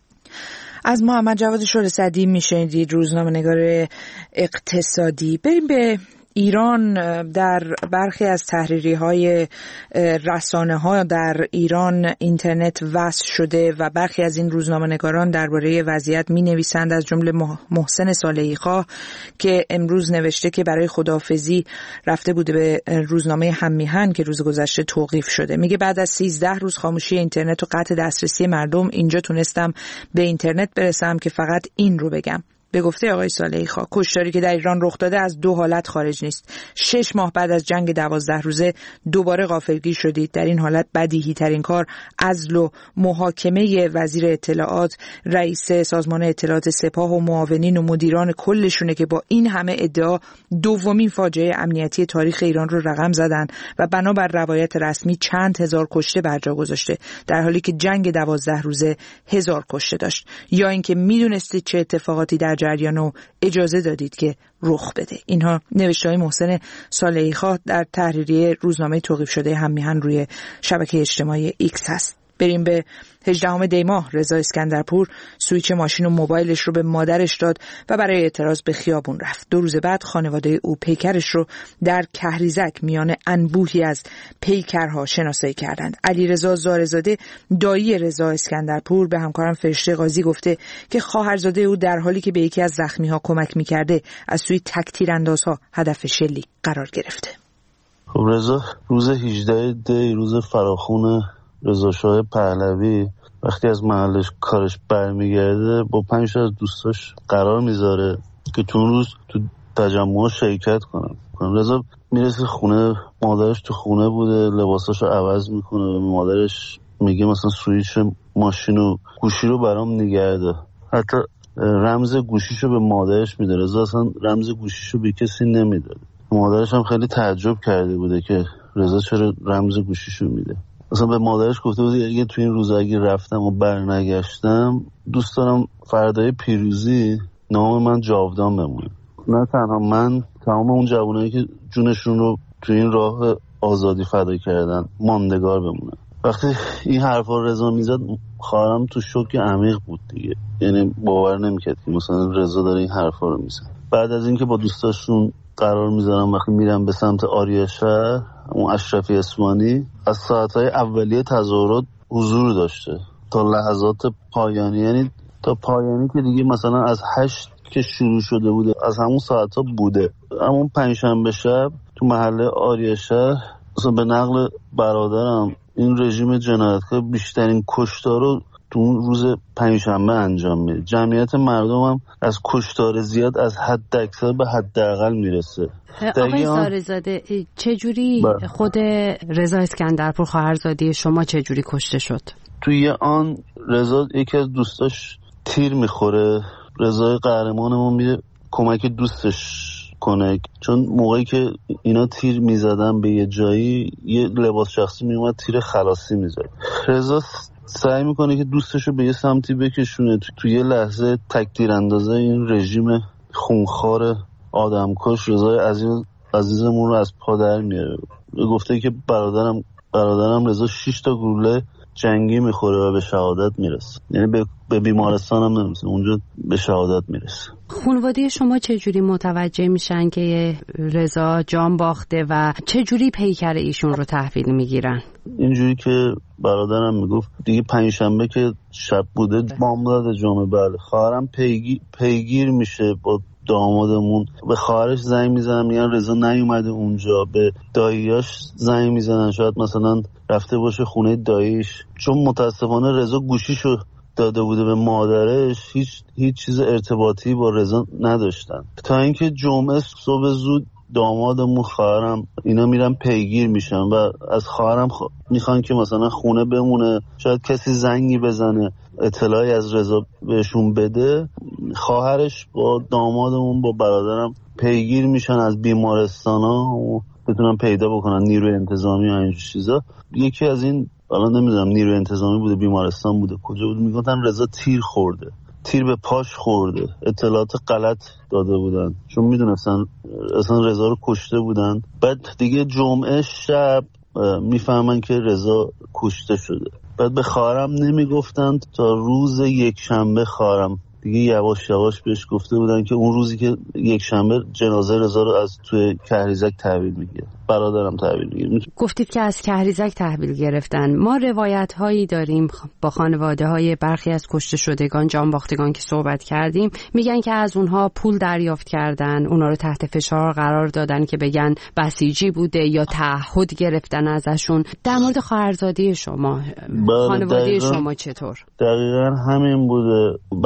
از محمد جواد شعله سعدی میشنیدید، روزنامه‌نگار اقتصادی. بریم به ایران. در برخی از تحریری‌های رسانه‌ها در ایران اینترنت وصل شده و برخی از این روزنامه‌نگاران درباره وضعیت می‌نویسند، از جمله محسن صالحی‌خواه که امروز نوشته که برای خداحافظی رفته بوده به روزنامه هممیهن که روز گذشته توقیف شده. میگه بعد از سیزده روز خاموشی اینترنت و قطع دسترسی مردم، اینجا تونستم به اینترنت برسم که فقط این رو بگم: به گفته آقای صالحی خان، کشتاری که در ایران رخ داده از دو حالت خارج نیست. شش ماه بعد از جنگ دوازده روزه دوباره غافلگیر شدید. در این حالت بدیهی ترین کار عزل و محاکمه وزیر اطلاعات، رئیس سازمان اطلاعات سپاه و معاونین و مدیران کلشونه که با این همه ادعا دومین فاجعه امنیتی تاریخ ایران رو رقم زدن و بنابر روایت رسمی چند هزار کشته بر جا گذاشته، در حالی که جنگ دوازده روزه هزار کشته داشت. یا اینکه میدونستید چه اتفاقاتی در جریان و اجازه دادید که رخ بده. اینها نوشته‌های محسن صالحی خان در تحریریه روزنامه توقیف شده هم میهن روی شبکه اجتماعی ایکس هست. بریم به هجدهم دی ماه. رضا اسکندرپور سویچ ماشین و موبایلش رو به مادرش داد و برای اعتراض به خیابون رفت. دو روز بعد خانواده او پیکرش رو در کهریزک میان انبوهی از پیکرها شناسایی کردند. علیرضا زارزاده دایی رضا اسکندرپور به همکارم فرشته قاضی گفته که خواهرزاده او در حالی که به یکی از زخمی‌ها کمک می‌کرده از سوی تک‌تیراندازها هدف شلیک قرار گرفته. خب رضا روز هجدهم دی، روز فراخون رضا شاه پهلوی، وقتی از محلش کارش برمیگرده با پنج تا از دوستاش قرار میذاره که تو اون روز تو تجمع شرکت کنن. رضا میرسه خونه، مادرش تو خونه بوده، لباساشو عوض میکنه و مادرش میگه مثلا سویچ ماشین و گوشی رو برام نگرده. حتی رمز گوشیشو به مادرش میده. رضا اصلا رمز گوشیشو به کسی نمیداد. مادرش هم خیلی تعجب کرده بوده که رضا چرا رمز گوشیشو میده. اصلا به مادرش گفته بود اگه تو این روزا اگه رفتم و برنگشتم دوست دارم فردای پیروزی نام من جاودان بمونه. نه تنها من، تمام اون جوانایی که جونشون رو تو این راه آزادی فدا کردن ماندگار بمونه. وقتی این حرفا رو رضا میزد خواهرم تو شوک عمیق بود دیگه. یعنی باور نمیکرد که مثلا رضا داره این حرفا رو میزنه. بعد از اینکه با دوستاشون قرار میذارم وقتی میرم به سمت آریاشهر، اون اشرفی اسوانی از ساعتهای اولیه تظاهرات حضور داشته تا لحظات پایانی. یعنی تا پایانی که دیگه مثلا از هشت که شروع شده بوده از همون ساعتها بوده. همون پنجشنبه شب تو محله آریاشهر مثلا به نقل برادرم این رژیم جنایتکار بیشترین کشتار رو تو اون روز پنجشنبه انجام میده. جمعیت مردم هم از کشتار زیاد از حد اکثر به حداقل میرسه. آقای زارزاده چجوری خود رضا اسکندرپور خواهرزاده شما چجوری کشته شد؟ توی آن رضا یکی از دوستاش تیر میخوره. رضا قهرمانمون میره کمک دوستش کنه، چون موقعی که اینا تیر میزدن به یه جایی یه لباس شخصی میومد تیر خلاصی میزد. رضا سعی میکنه که دوستشو به یه سمتی بکشونه. تو, تو یه لحظه تکتیر اندازه این رژیم خونخوار آدمکش رضا عزیز عزیزمون رو از پا در میاره. گفته که برادرم برادرم رضا شش تا گلوله جنگی میخوره و به شهادت میرسه. یعنی به, به بیمارستان هم نمیرسه، اونجا به شهادت میرسه. خانواده شما چجوری متوجه میشن که رضا جان باخته و چجوری پیکر ایشون رو تحویل میگیرن؟ اینجوری که برادرم میگفت دیگه پنجشنبه که شب بوده بامداد جمعه، بله خواهرم پیگیر, پیگیر میشه با دامادمون. به خواهرش زنگ میزنن میگن رضا نیومده اونجا. به داییاش زنگ میزنن شاید مثلا رفته باشه خونه داییش، چون متاسفانه رضا گوشیشو داده بوده به مادرش. هیچ هیچ چیز ارتباطی با رضا نداشتن تا اینکه جمعه صبح زود دامادمون خواهرم اینا میرن پیگیر میشن و از خواهرم خ... میخوان که مثلا خونه بمونه، شاید کسی زنگی بزنه اطلاعی از رضا بهشون بده. خواهرش با دامادمون با برادرم پیگیر میشن از بیمارستانا و بتونن پیدا بکنن نیروی انتظامی و این چیزا. یکی از این الان نمیدونم نیروی انتظامی بوده بیمارستان بوده کجا بود، میگفتن رضا تیر خورده، تیر به پاش خورده. اطلاعات غلط داده بودن چون میدونستن اصلا رضا رو کشته بودن. بعد دیگه جمعه شب میفهمن که رضا کشته شده. بعد به خواهرم نمیگفتن تا روز یک شنبه خواهرم دیگه یواش یواش بهش گفته بودن که اون روزی که یک شنبه جنازه رضا رو از توی کهریزک تحویل میگیره. برادرم تحویل میگیره. گفتید که از کهریزک تحویل گرفتن. ما روایت هایی داریم با خانواده های برخی از کشته شدگان جان باختگان که صحبت کردیم، میگن که از اونها پول دریافت کردن، اونها رو تحت فشار قرار دادن که بگن بسیجی بوده یا تعهد گرفتن ازشون. در مورد خواهرزاده شما خانواده شما چطور؟ دقیقاً همین بوده. برادرم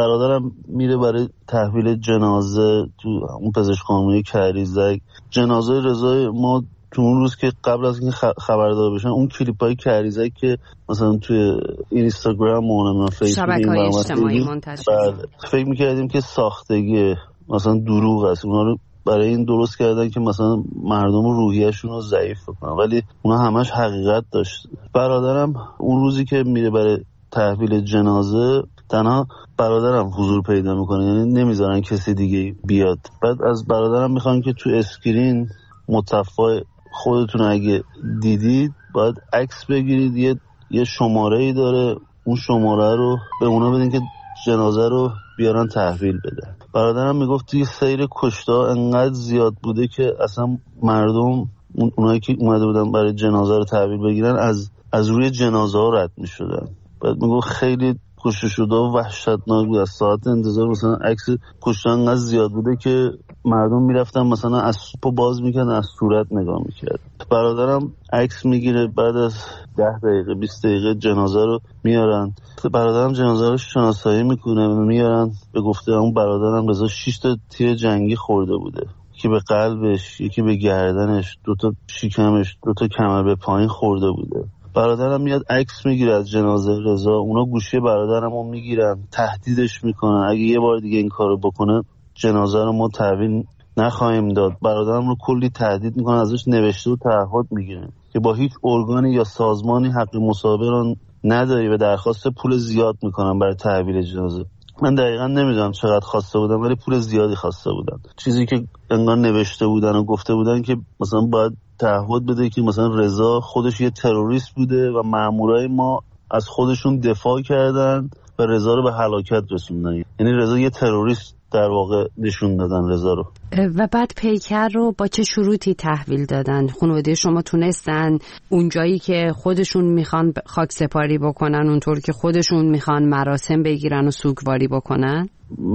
برادرم میره برای تحویل جنازه تو اون پزشکخانه کریزک. جنازه رضا ما تو اون روز که قبل از اینکه خبردار بشن اون کلیپای کریزک که مثلا توی اینستاگرام و نمیدونم فیسبوک شبکه‌های اجتماعی منتشر شد، فکر می‌کردیم که ساختگی مثلا دروغ است. اونا رو برای این درست کردن که مثلا مردم روحیه‌شون رو ضعیف کنن، ولی اونا همش حقیقت داشت. برادرم اون روزی که میره برای تحویل جنازه تنها برادرم حضور پیدا میکنه، یعنی نمیذارن کسی دیگه بیاد. بعد از برادرم میخوان که تو اسکرین متفای خودتون اگه دیدید باید عکس بگیرید، یه یه شماره‌ای داره، اون شماره رو به اونا بدین که جنازه رو بیارن تحویل بده. برادرم میگفت دیگه سیر کشتا انقدر زیاد بوده که اصلا مردم اونایی که اومده بودن برای جنازه رو تحویل بگیرن از از روی جنازه ها رد میشدن. بعد میگفت خیلی کشته شده و وحشتناک بود. از ساعت انتظار مثلا عکس کشته انقدر زیاد بوده که مردم میرفتن مثلا از سوپو باز میکردن، از صورت نگاه میکرد. برادرم عکس میگیره، بعد از ده دقیقه بیست دقیقه جنازه رو میارن. برادرم جنازه رو شناسایی میکنه میارن. به گفته اون برادرم رضا شش تا تیر جنگی خورده بوده، یکی به قلبش، یکی به گردنش، دو تا شکمش، دو تا کمر به پایین خورده بوده. برادرم میاد عکس میگیره از جنازه رضا، اونا گوشی برادرمو میگیرن، تهدیدش میکنن اگه یه بار دیگه این کارو بکنه جنازه رو ما تحویل نخواهیم داد. برادرم رو کلی تهدید میکنن، ازش نوشته و تعهد میگیرن که با هیچ ارگانی یا سازمانی حق مصاحبه رو نداری و درخواست پول زیاد میکنن برای تحویل جنازه. من دقیقا نمیدونم چقدر خواسته بودن ولی پول زیادی خواسته بودن. چیزی که انگار نوشته بودن و گفته بودن که مثلا باید تعهد بده که مثلا رضا خودش یه تروریست بوده و مامورای ما از خودشون دفاع کردن و رضا رو به هلاکت رسوندن. یعنی رضا یه تروریست در واقع نشون دادن رضا رو. و بعد پیکر رو با چه شروطی تحویل دادن؟ خانواده شما تونستن اون جایی که خودشون میخوان خاک سپاری بکنن اونطور که خودشون میخوان مراسم بگیرن و سوگواری بکنن؟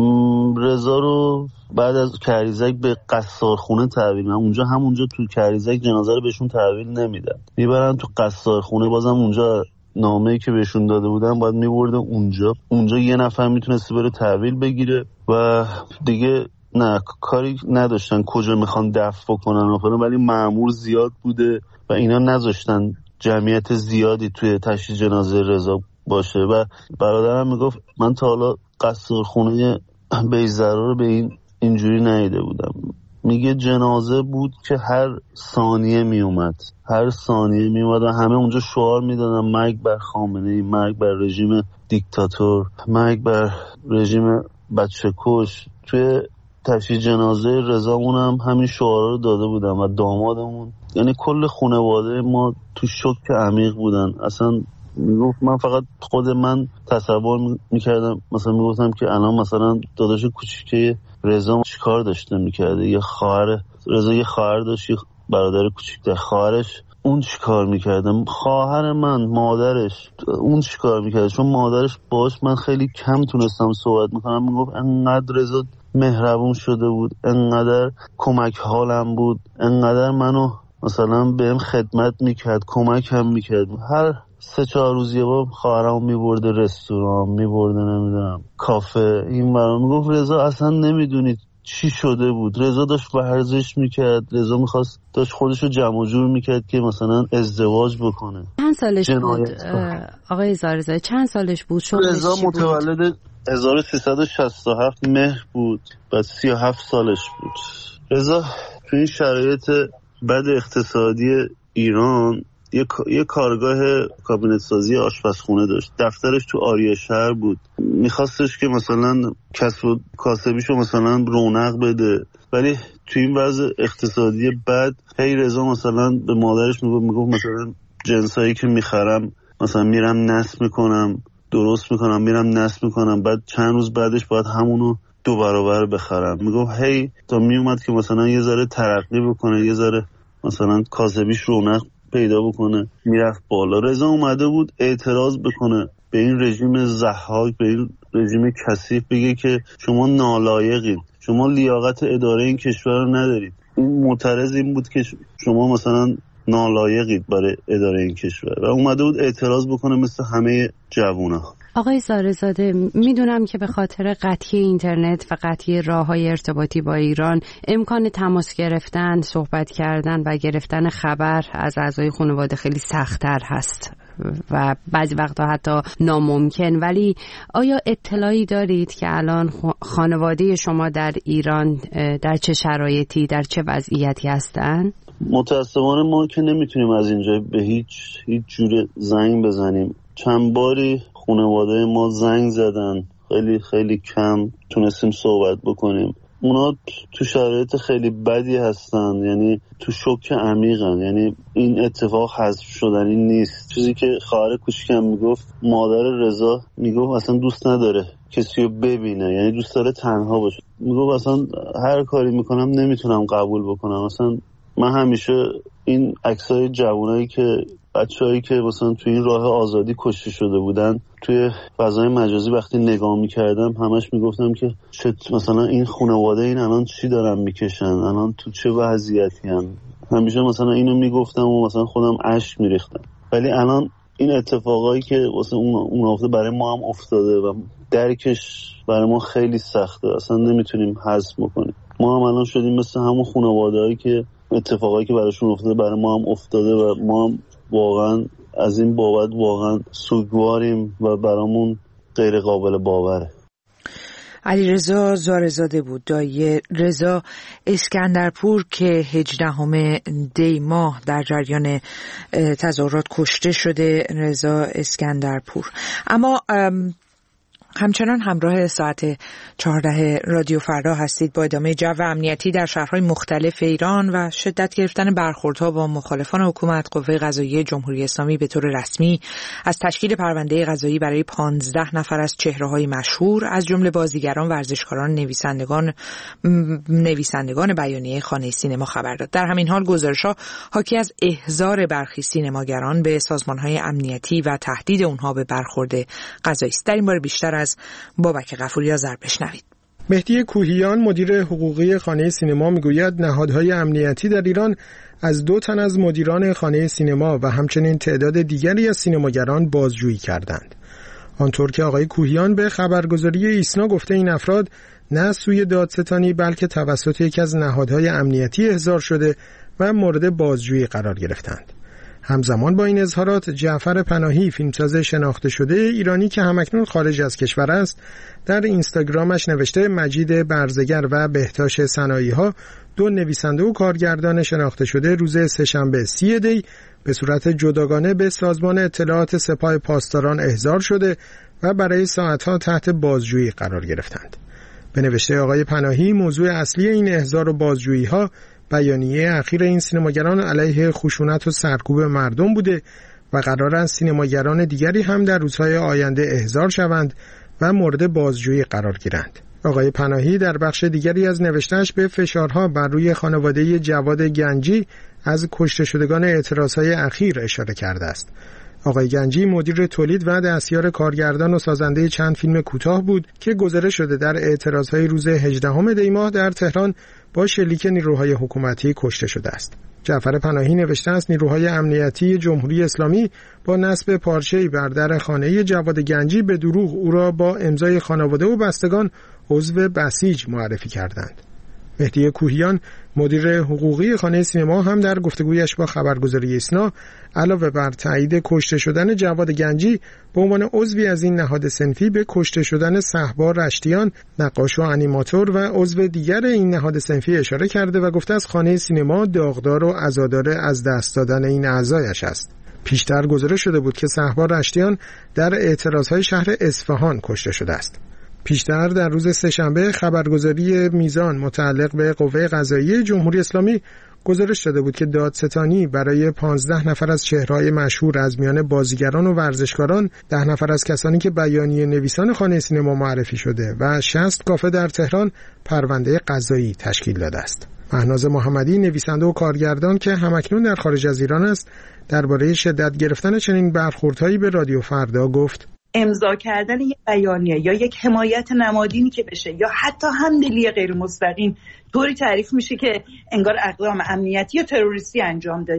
رضا رو بعد از کریزک به قصارخونه تحویل میدن. اونجا همونجا تو کریزک جنازه رو بهشون تحویل نمیدن، میبرن تو قصارخونه. بازم اونجا نامه‌ای که بهشون داده بودن باید میبرده اونجا. اونجا یه نفر میتونسته بره تحویل بگیره و دیگه نه کاری نداشتن کجا میخوان دفن بکنن و ولی مأمور زیاد بوده و اینا نذاشتن جمعیت زیادی توی تشییع جنازه رضا باشه. و برادرم میگفت من تا حالا قصارخونه بیزرا رو به این اینجوری ندیده بودم. میگه جنازه بود که هر ثانیه میومد، هر ثانیه میومد و همه اونجا شعار میدادن مرگ بر خامنه‌ای، مرگ بر رژیم دیکتاتور، مرگ بر رژیم بچه کش. توی تشییع جنازه رضامون هم همین شعارا رو داده بودن و دامادمون، یعنی کل خانواده ما تو شوک عمیق بودن. اصلا میگفت من فقط خود من تصور میکردم، مثلا میگفتم که الان مثلا داداش کوچیکه رضا چیکار داشته میکرده، یه خواهر رضا یه خواهر داشت، یه برادر کوچیک‌تر، خواهرش اون چیکار میکرده، خواهر من مادرش اون چیکار میکرده. چون مادرش باش من خیلی کم تونستم صحبت میکنم، میگفت انقدر رضا مهربون شده بود، انقدر کمک حالم بود، انقدر منو مثلا بهم خدمت میکرد، کمک هم میکرد. هر سه چهار روز یه بار خواهرمو میبرده رستوران، میبرده نمیدونم کافه، این برام میگفت رضا اصلا نمیدونید چی شده بود. رضا داشت ورزش میکرد، رضا میخواست داشت خودشو جمع جور میکرد که مثلا ازدواج بکنه. چند سالش بود آقای زارزای؟ چند سالش بود؟ رضا متولد هزار و سیصد و شصت و هفت مهر بود، بعد سی و هفت سالش بود. رضا تو این شرایط بد اقتصادی ایران یه, یه کارگاه کابینت سازی آشپزخونه داشت، دفترش تو آریا شهر بود. میخواستش که مثلا کسب و کاسبیشو مثلا رونق بده، ولی تو این وضع اقتصادی بد هی رضا مثلا به مادرش میگفت میگفت مثلا جنسایی که میخرم مثلا میرم نصب میکنم، درست میکنم، میرم نصب میکنم، بعد چند روز بعدش باید همونو دو برابر بخرم. میگفت هی تا میومد که مثلا یه ذره ترقی بکنه، یه ذره مثلا کاسبیش رونق پیدا بکنه، میرفت بالا. رضا اومده بود اعتراض بکنه به این رژیم ضحاک، به این رژیم کثیف، بگه که شما نالایقید، شما لیاقت اداره این کشور رو ندارید. این معترض این بود که شما مثلا نالایقید برای اداره این کشور و اومده بود اعتراض بکنه مثل همه جوونا. آقای زارزاده، میدونم که به خاطر قطعی اینترنت و قطعی راه‌های ارتباطی با ایران امکان تماس گرفتن، صحبت کردن و گرفتن خبر از اعضای خانواده خیلی سخت‌تر هست و بعضی وقتا حتی ناممکن، ولی آیا اطلاعی دارید که الان خانواده شما در ایران در چه شرایطی، در چه وضعیتی هستن؟ متاسفانه ما که نمیتونیم از اینجا به هیچ هیچ جور زنگ بزنیم. چند باری خانواده ما زنگ زدن، خیلی خیلی کم تونستیم صحبت بکنیم. اونا تو شرایط خیلی بدی هستن، یعنی تو شوک عمیقن، یعنی این اتفاق حذف شدنی نیست. چیزی که خواهر کوچیکم میگفت، مادر رضا میگفت اصلا دوست نداره کسی رو ببینه، یعنی دوست داره تنها باشه. میگفت اصلا هر کاری میکنم نمیتونم قبول بکنم. اصلا من همیشه این عکسای جوانایی که بچه‌هایی که مثلا توی این راه آزادی کشته شده بودن توی فضای مجازی وقتی نگاه می‌کردم همش میگفتم که مثلا این خانواده این الان چی دارن میکشن، الان تو چه وضعیتی ان. همیشه مثلا اینو میگفتم و مثلا خودم اشک میریختم. ولی الان این اتفاقایی که واسه اون اون افتاده برای ما هم افتاده و درکش برای ما خیلی سخته، اصلا نمیتونیم هضم بکنیم. ما هم الان شدیم مثل همون خانواده‌ای که اتفاقایی که براشون افتاده برای ما هم افتاده و ما هم واقعا از این بابت واقعا سوگواریم و برامون غیر قابل باوره. علیرضا زارزاده بود، دایی رضا اسکندرپور که هجدهم دی ماه در جریان تظاهرات کشته شده. رضا اسکندرپور. اما همچنان همراه ساعت چهارده رادیو فردا هستید با ادامه جو امنیتی در شهرهای مختلف ایران و شدت گرفتن برخوردها با مخالفان حکومت. قوه قضاییه جمهوری اسلامی به طور رسمی از تشکیل پرونده قضایی برای پانزده نفر از چهره‌های مشهور از جمله بازیگران، ورزشکاران، نویسندگان نویسندگان بیانیه خانه سینما خبر داد. در همین حال گزارش‌ها حاکی از احضار برخی سینماگران به سازمان‌های امنیتی و تهدید اونها به برخورد قضایی است. در این باره بیشتر از بابک غفوری آذر بشنوید. مهدی کوهیان مدیر حقوقی خانه سینما میگوید نهادهای امنیتی در ایران از دو تن از مدیران خانه سینما و همچنین تعداد دیگری از سینماگران بازجویی کردند. آنطور که آقای کوهیان به خبرگزاری ایسنا گفته این افراد نه سوی دادستانی بلکه توسط یکی از نهادهای امنیتی احضار شده و مورد بازجویی قرار گرفتند. همزمان با این اظهارات جعفر پناهی، فیلمساز شناخته شده ایرانی که همکنون خارج از کشور است، در اینستاگرامش نوشته مجید برزگر و بهتاش صنایعی ها، دو نویسنده و کارگردان شناخته شده، روز سه‌شنبه سی دی به صورت جداگانه به سازمان اطلاعات سپاه پاسداران احضار شده و برای ساعتها تحت بازجویی قرار گرفتند. به نوشته آقای پناهی، موضوع اصلی این احضار و بازجویی ها بیانیه اخیر این سینماگران علیه خشونت و سرکوب مردم بوده و قرار است سینماگران دیگری هم در روزهای آینده احضار شوند و مورد بازجویی قرار گیرند. آقای پناهی در بخش دیگری از نوشته‌اش به فشارها بر روی خانواده جواد گنجی از کشته شدگان اعتراضهای اخیر اشاره کرده است. آقای گنجی مدیر تولید و دستیار کارگردان و سازنده چند فیلم کوتاه بود که گزارش شده در اعتراضهای روز هجدهم دی ماه در تهران با شلیک نیروهای حکومتی کشته شده است. جعفر پناهی نوشته است نیروهای امنیتی جمهوری اسلامی با نصب پارچه‌ای بر در خانه جواد گنجی به دروغ او را با امضای خانواده و بستگان عضو بسیج معرفی کردند. مهدی کوهیان مدیر حقوقی خانه سینما هم در گفتگویش با خبرگزاری ایسنا علاوه بر تایید کشته شدن جواد گنجی به عنوان عضوی از این نهاد صنفی به کشته شدن صهبا رشتیان، نقاش و انیماتور و عضو دیگر این نهاد صنفی اشاره کرده و گفته از خانه سینما داغدار و عزادار از دست دادن این اعضایش است. پیشتر گزارش شده بود که صهبا رشتیان در اعتراضهای شهر اصفهان کشته شده است. پیشتر در روز سه‌شنبه خبرگزاری میزان متعلق به قوه قضاییه جمهوری اسلامی گزارش داده بود که دادستانی برای پانزده نفر از چهره‌های مشهور از میان بازیگران و ورزشکاران، ده نفر از کسانی که بیانیه نویسان خانه سینما معرفی شده و شصت کافه در تهران پرونده قضایی تشکیل داده است. مهناز محمدی نویسنده و کارگردان که همکنون در خارج از ایران است، درباره شدت گرفتن چنین برخوردهایی به رادیو فردا گفت: امضا کردن یک بیانیه یا یک حمایت نمادینی که بشه یا حتی همدلی غیر مستقیم طوری تعریف میشه که انگار اقدام امنیتی یا تروریستی انجام دادی.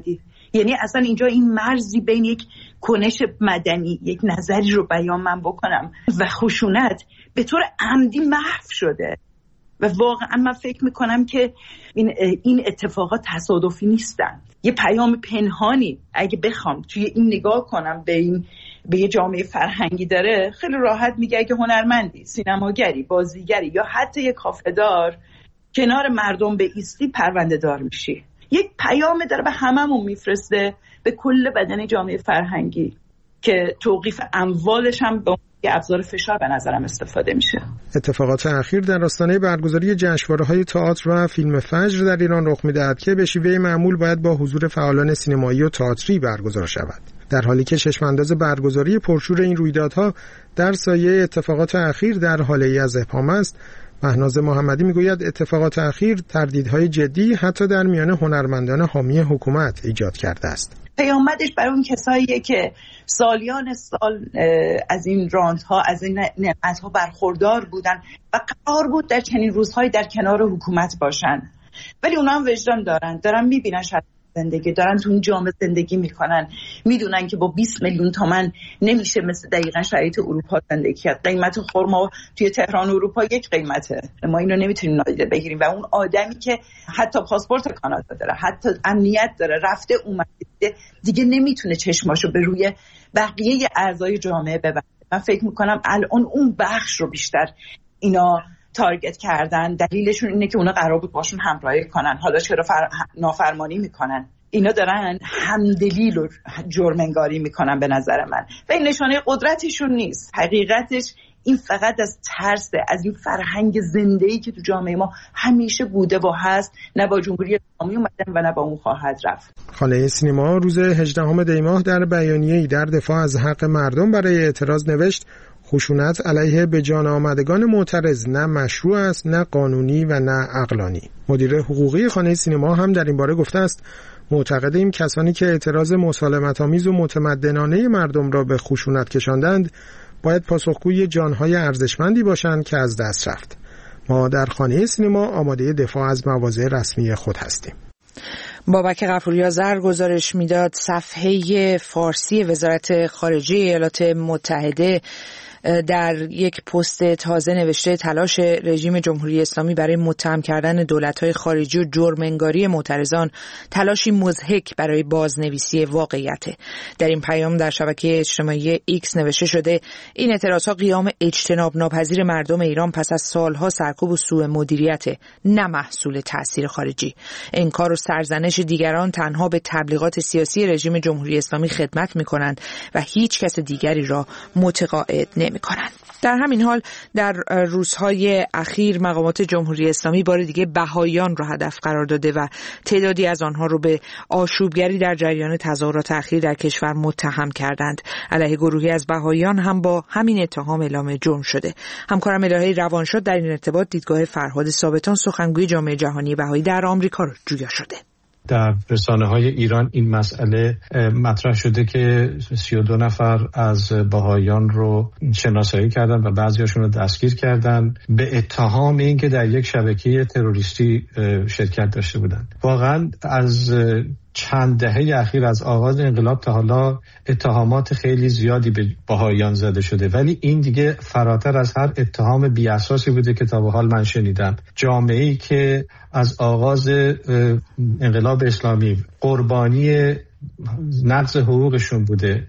یعنی اصلا اینجا این مرزی بین یک کنش مدنی، یک نظری رو بیان من بکنم و خشونت به طور عمدی محو شده و واقعا من فکر میکنم که این این اتفاقات تصادفی نیستن. یه پیام پنهانی اگه بخوام توی این نگاه کنم به این به یه جامعه فرهنگی داره، خیلی راحت میگه اگه هنرمندی، سینماگری، بازیگری یا حتی یک کافه‌دار کنار مردم به ایستی پرونده دار میشی. یک پیام داره به هممون میفرسته، به کل بدن جامعه فرهنگی که توقیف اموالش هم به یه ابزار فشار به نظرم استفاده میشه. اتفاقات اخیر در آستانه برگزاری جشنواره‌های تئاتر و فیلم فجر در ایران رخ می‌دهد که به شیوه معمول باید با حضور فعالان سینمایی و تئاتری برگزار شود، در حالی که چشم‌انداز برگزاری پرشور این رویدادها در سایه اتفاقات اخیر در حاله‌ای از ابهام است. مهناز محمدی میگوید اتفاقات اخیر تردیدهای جدی حتی در میان هنرمندان حامی حکومت ایجاد کرده است. پیامدش برای اون کساییه که سالیان سال از این رانت‌ها، از این نعمت‌ها برخوردار بودن و قرار بود در چنین روزهایی در کنار حکومت باشن، ولی اونا هم وجدان دارن، دارن میبینن شاید زندگی دارن تو اون جامعه زندگی میکنن، میدونن که با بیست میلیون تومان نمیشه مثل دقیقاً شرایط اروپا زندگی کرد. قیمت خرما توی تهران اروپا یک قیمته، ما اینو نمیتونیم نادیده بگیریم و اون آدمی که حتی پاسپورت کانادا داره، حتی امنیت داره، رفته اومده، دیگه نمیتونه چشماشو به روی بقیه اعضای جامعه ببنده. من فکر میکنم الان اون بخش رو بیشتر اینا تارگت کردن. دلیلشون اینه که اونا قرار بود باشون همراهی کنن، حالا چرا فر... نافرمانی میکنن؟ اینا دارن همدلی رو جرم‌انگاری میکنن به نظر من و این نشانه قدرتشون نیست. حقیقتش این فقط از ترس، از این فرهنگ زنده‌ای که تو جامعه ما همیشه بوده و هست، نه با جمهوری اسلامی اومدن و نه با اون خواهد رفت. خانه سینما روز هجدهم دی ماه در بیانیه‌ای در دفاع از حق مردم برای اعتراض نوشت: خشونت علیه به جان آمدگان معترض نه مشروع است، نه قانونی و نه عقلانی. مدیر حقوقی خانه سینما هم در این باره گفته است: معتقدیم کسانی که اعتراض مسالمت‌آمیز و متمدنانه مردم را به خشونت کشاندند باید پاسخگوی جانهای ارزشمندی باشند که از دست رفت. ما در خانه سینما آماده دفاع از مواضع رسمی خود هستیم. بابک غفوری‌آذر گزارش میداد صفحه فارسی وزارت خارجه ایالات متحده در یک پست تازه نوشته تلاش رژیم جمهوری اسلامی برای متهم کردن دولت‌های خارجی و جرم‌انگاری معترضان تلاشی مضحک برای بازنویسی واقعیته. در این پیام در شبکه اجتماعی ایکس نوشته شده این اعتراضها قیام اجتناب ناپذیر مردم ایران پس از سالها سرکوب و سوء مدیریت، نه محصول تأثیر خارجی. انکار و سرزنش دیگران تنها به تبلیغات سیاسی رژیم جمهوری اسلامی خدمت می‌کنند و هیچ کس دیگری را متقاعد نمی کنند. در همین حال در روزهای اخیر مقامات جمهوری اسلامی بار دیگه بهائیان را هدف قرار داده و تعدادی از آنها رو به آشوبگری در جریان تظاهرات اخیر در کشور متهم کردند. علیه گروهی از بهائیان هم با همین اتهام اعلام جرم شده. همکارم الهه روانشاد در این ارتباط دیدگاه فرهاد ثابتان سخنگوی جامعه جهانی بهائی در آمریکا رو جویا شده. در رسانه‌های ایران این مسئله مطرح شده که سی و دو نفر از بهائیان رو شناسایی کردن و بعضیاشون رو دستگیر کردن به اتهام اینکه در یک شبکه تروریستی شرکت داشته بودن. واقعا از چند دهه اخیر از آغاز انقلاب تا حالا اتهامات خیلی زیادی به بهائیان زده شده، ولی این دیگه فراتر از هر اتهام بی اساسی بوده که تا به حال من شنیدم. جامعه‌ای که از آغاز انقلاب اسلامی قربانی نقض حقوقشون بوده،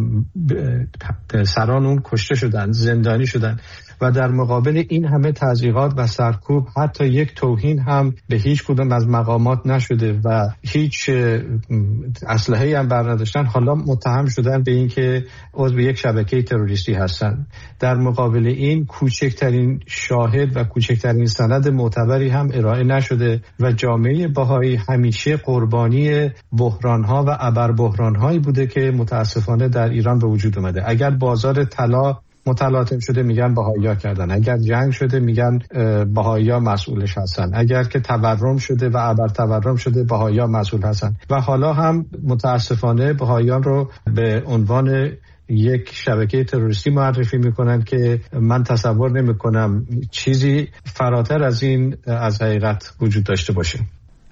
سران اون کشته شدن، زندانی شدن و در مقابل این همه تضییقات و سرکوب حتی یک توهین هم به هیچ کدوم از مقامات نشده و هیچ اسلحه‌ای هم بر نداشتن، حالا متهم شدن به این که عضو یک شبکه تروریستی هستن. در مقابل این کوچکترین شاهد و کوچکترین سند معتبری هم ارائه نشده و جامعه بهائی همیشه قربانی بحران‌ها و ابربحران‌هایی بوده که متاسفانه در ایران به وجود اومده. اگر بازار طلا متلاطم شده میگن بهائی‌ها کردن، اگر جنگ شده میگن بهائی‌ها مسئولش هستن، اگر که تورم شده و ابر تورم شده بهائی‌ها مسئول هستن و حالا هم متاسفانه بهائیان رو به عنوان یک شبکه تروریستی معرفی میکنن که من تصور نمیکنم چیزی فراتر از این از حقیقت وجود داشته باشه.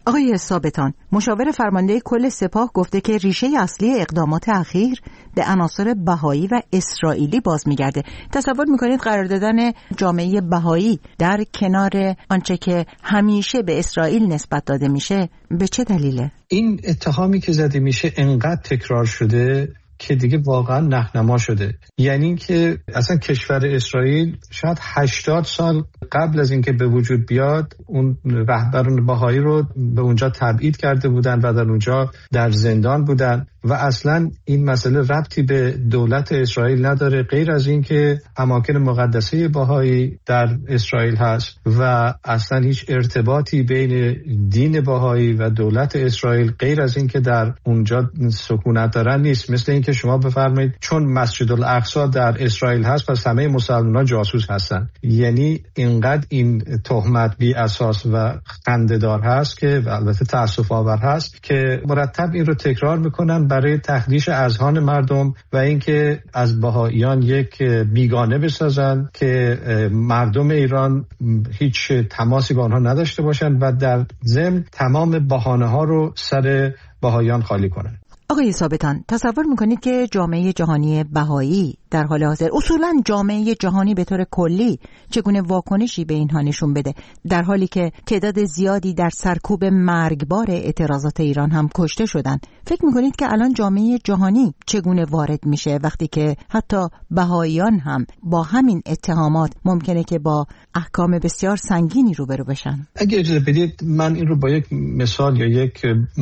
آقای ثابتان، مشاور فرمانده کل سپاه گفته که ریشه اصلی اقدامات اخیر به عناصر بهایی و اسرائیلی باز میگرده. تصور میکنید قرار دادن جامعه بهایی در کنار آنچه که همیشه به اسرائیل نسبت داده میشه به چه دلیله؟ این اتهامی که زده میشه انقدر تکرار شده که دیگه واقعا نخنما شده. یعنی این که اصلا کشور اسرائیل شاید هشتاد سال قبل از اینکه به وجود بیاد اون رهبران بهایی رو به اونجا تبعید کرده بودن و در اونجا در زندان بودن و اصلا این مسئله ربطی به دولت اسرائیل نداره، غیر از این که اماکن مقدسه بهایی در اسرائیل هست و اصلا هیچ ارتباطی بین دین بهایی و دولت اسرائیل غیر از این که در اونجا سکونت دارن نیست. مثل این که شما بفرمایید چون مسجد الاقصی در اسرائیل هست پس همه مسلمان‌ها جاسوس هستن. یعنی اینقدر این تهمت بی اساس و خنده‌دار هست که و البته تأسف آور هست که مرتب این رو تکرار میکنن برای تخدیش اذهان مردم و اینکه از بهائیان یک بیگانه بسازن که مردم ایران هیچ تماسی با آنها نداشته باشن و در ضمن تمام بهانه ها رو سر بهائیان خالی کنن. آقای ثابتان، تصور میکنید که جامعه جهانی بهایی در حال حاضر، اصولا جامعه جهانی به طور کلی، چگونه واکنشی به اینها نشون بده در حالی که تعداد زیادی در سرکوب مرگبار اعتراضات ایران هم کشته شدن؟ فکر میکنید که الان جامعه جهانی چگونه وارد میشه وقتی که حتی بهاییان هم با همین اتهامات ممکنه که با احکام بسیار سنگینی روبرو بشن؟ اگه اجازه بدید من این رو با یک مثال یا یک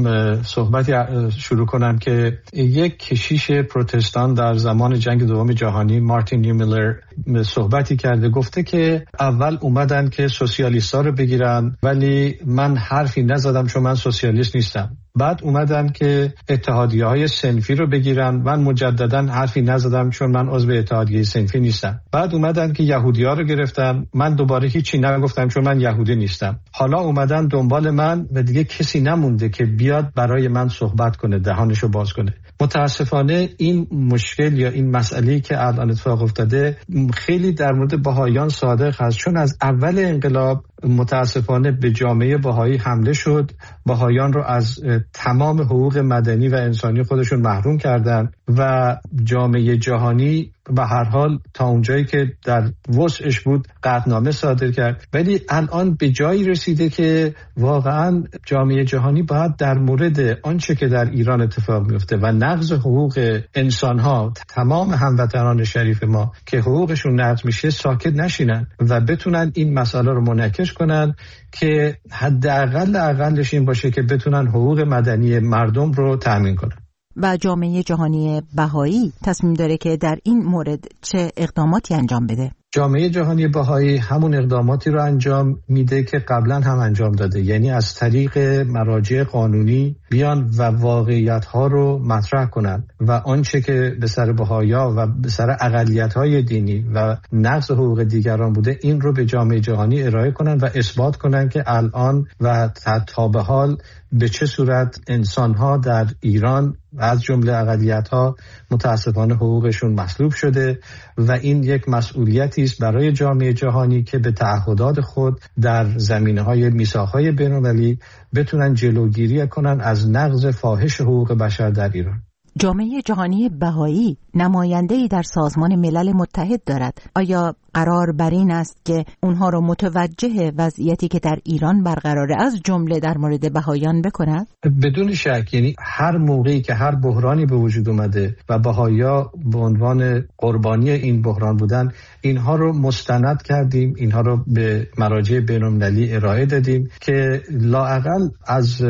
صحبتی شروع کنم که یک کشیش پروتستان در زمان جنگ دوم جهانی، مارتین نیومیلر، صحبتی کرده. گفته که اول اومدن که سوسیالیست‌ها رو بگیرن ولی من حرفی نزدم چون من سوسیالیست نیستم. بعد اومدن که اتحادیه‌های صنفی رو بگیرن، من مجددا حرفی نزدم چون من عضو اتحادیه صنفی نیستم. بعد اومدن که یهودی‌ها رو گرفتن، من دوباره هیچی نگفتم چون من یهودی نیستم. حالا اومدن دنبال من و دیگه کسی نمونده که بیاد برای من صحبت کنه، دهانشو باز کنه. متاسفانه این مشکل یا این مسئله‌ای که الان اتفاق افتاده خیلی در مورد بهائیان صادق هست، چون از اول انقلاب متاسفانه به جامعه بهایی حمله شد، بهائیان رو از تمام حقوق مدنی و انسانی خودشون محروم کردن و جامعه جهانی به هر حال تا اونجایی که در وسعش بود قطعنامه صادر کرد. ولی الان به جایی رسیده که واقعا جامعه جهانی باید در مورد آنچه که در ایران اتفاق میفته و نقض حقوق انسانها، تمام هموطنان شریف ما که حقوقشون نقض میشه، ساکت نشینن و بتونن این مسئله رو منعکس کنن که حداقل اقلش این باشه که بتونن حقوق مدنی مردم رو تامین کنن. و جامعه جهانی بهایی تصمیم داره که در این مورد چه اقداماتی انجام بده؟ جامعه جهانی بهایی همون اقداماتی رو انجام میده که قبلا هم انجام داده، یعنی از طریق مراجع قانونی بیان و واقعیت‌ها رو مطرح کنن و آنچه که به سر بهائی‌ها و به سر اقلیت‌های دینی و نقض حقوق دیگران بوده این رو به جامعه جهانی ارائه کنن و اثبات کنن که الان و تا به حال به چه صورت انسان‌ها در ایران از جمله اقلیت‌ها متاسفانه حقوقشون مسلوب شده و این یک مسئولیتی است برای جامعه جهانی که به تعهدات خود در زمینه‌های میثاق‌های بین‌المللی بتونن جلوگیری کنن از نقض فاحش حقوق بشر در ایران. جامعه جهانی بهایی نماینده‌ای در سازمان ملل متحد دارد. آیا قرار بر این است که اونها رو متوجه وضعیتی که در ایران برقراره از جمله در مورد بهاییان بکند؟ بدون شک، یعنی هر موقعی که هر بحرانی به وجود اومده و بهائی‌ها به عنوان قربانی این بحران بودن، اینها رو مستند کردیم، اینها رو به مراجع بین‌المللی ارائه دادیم که لااقل از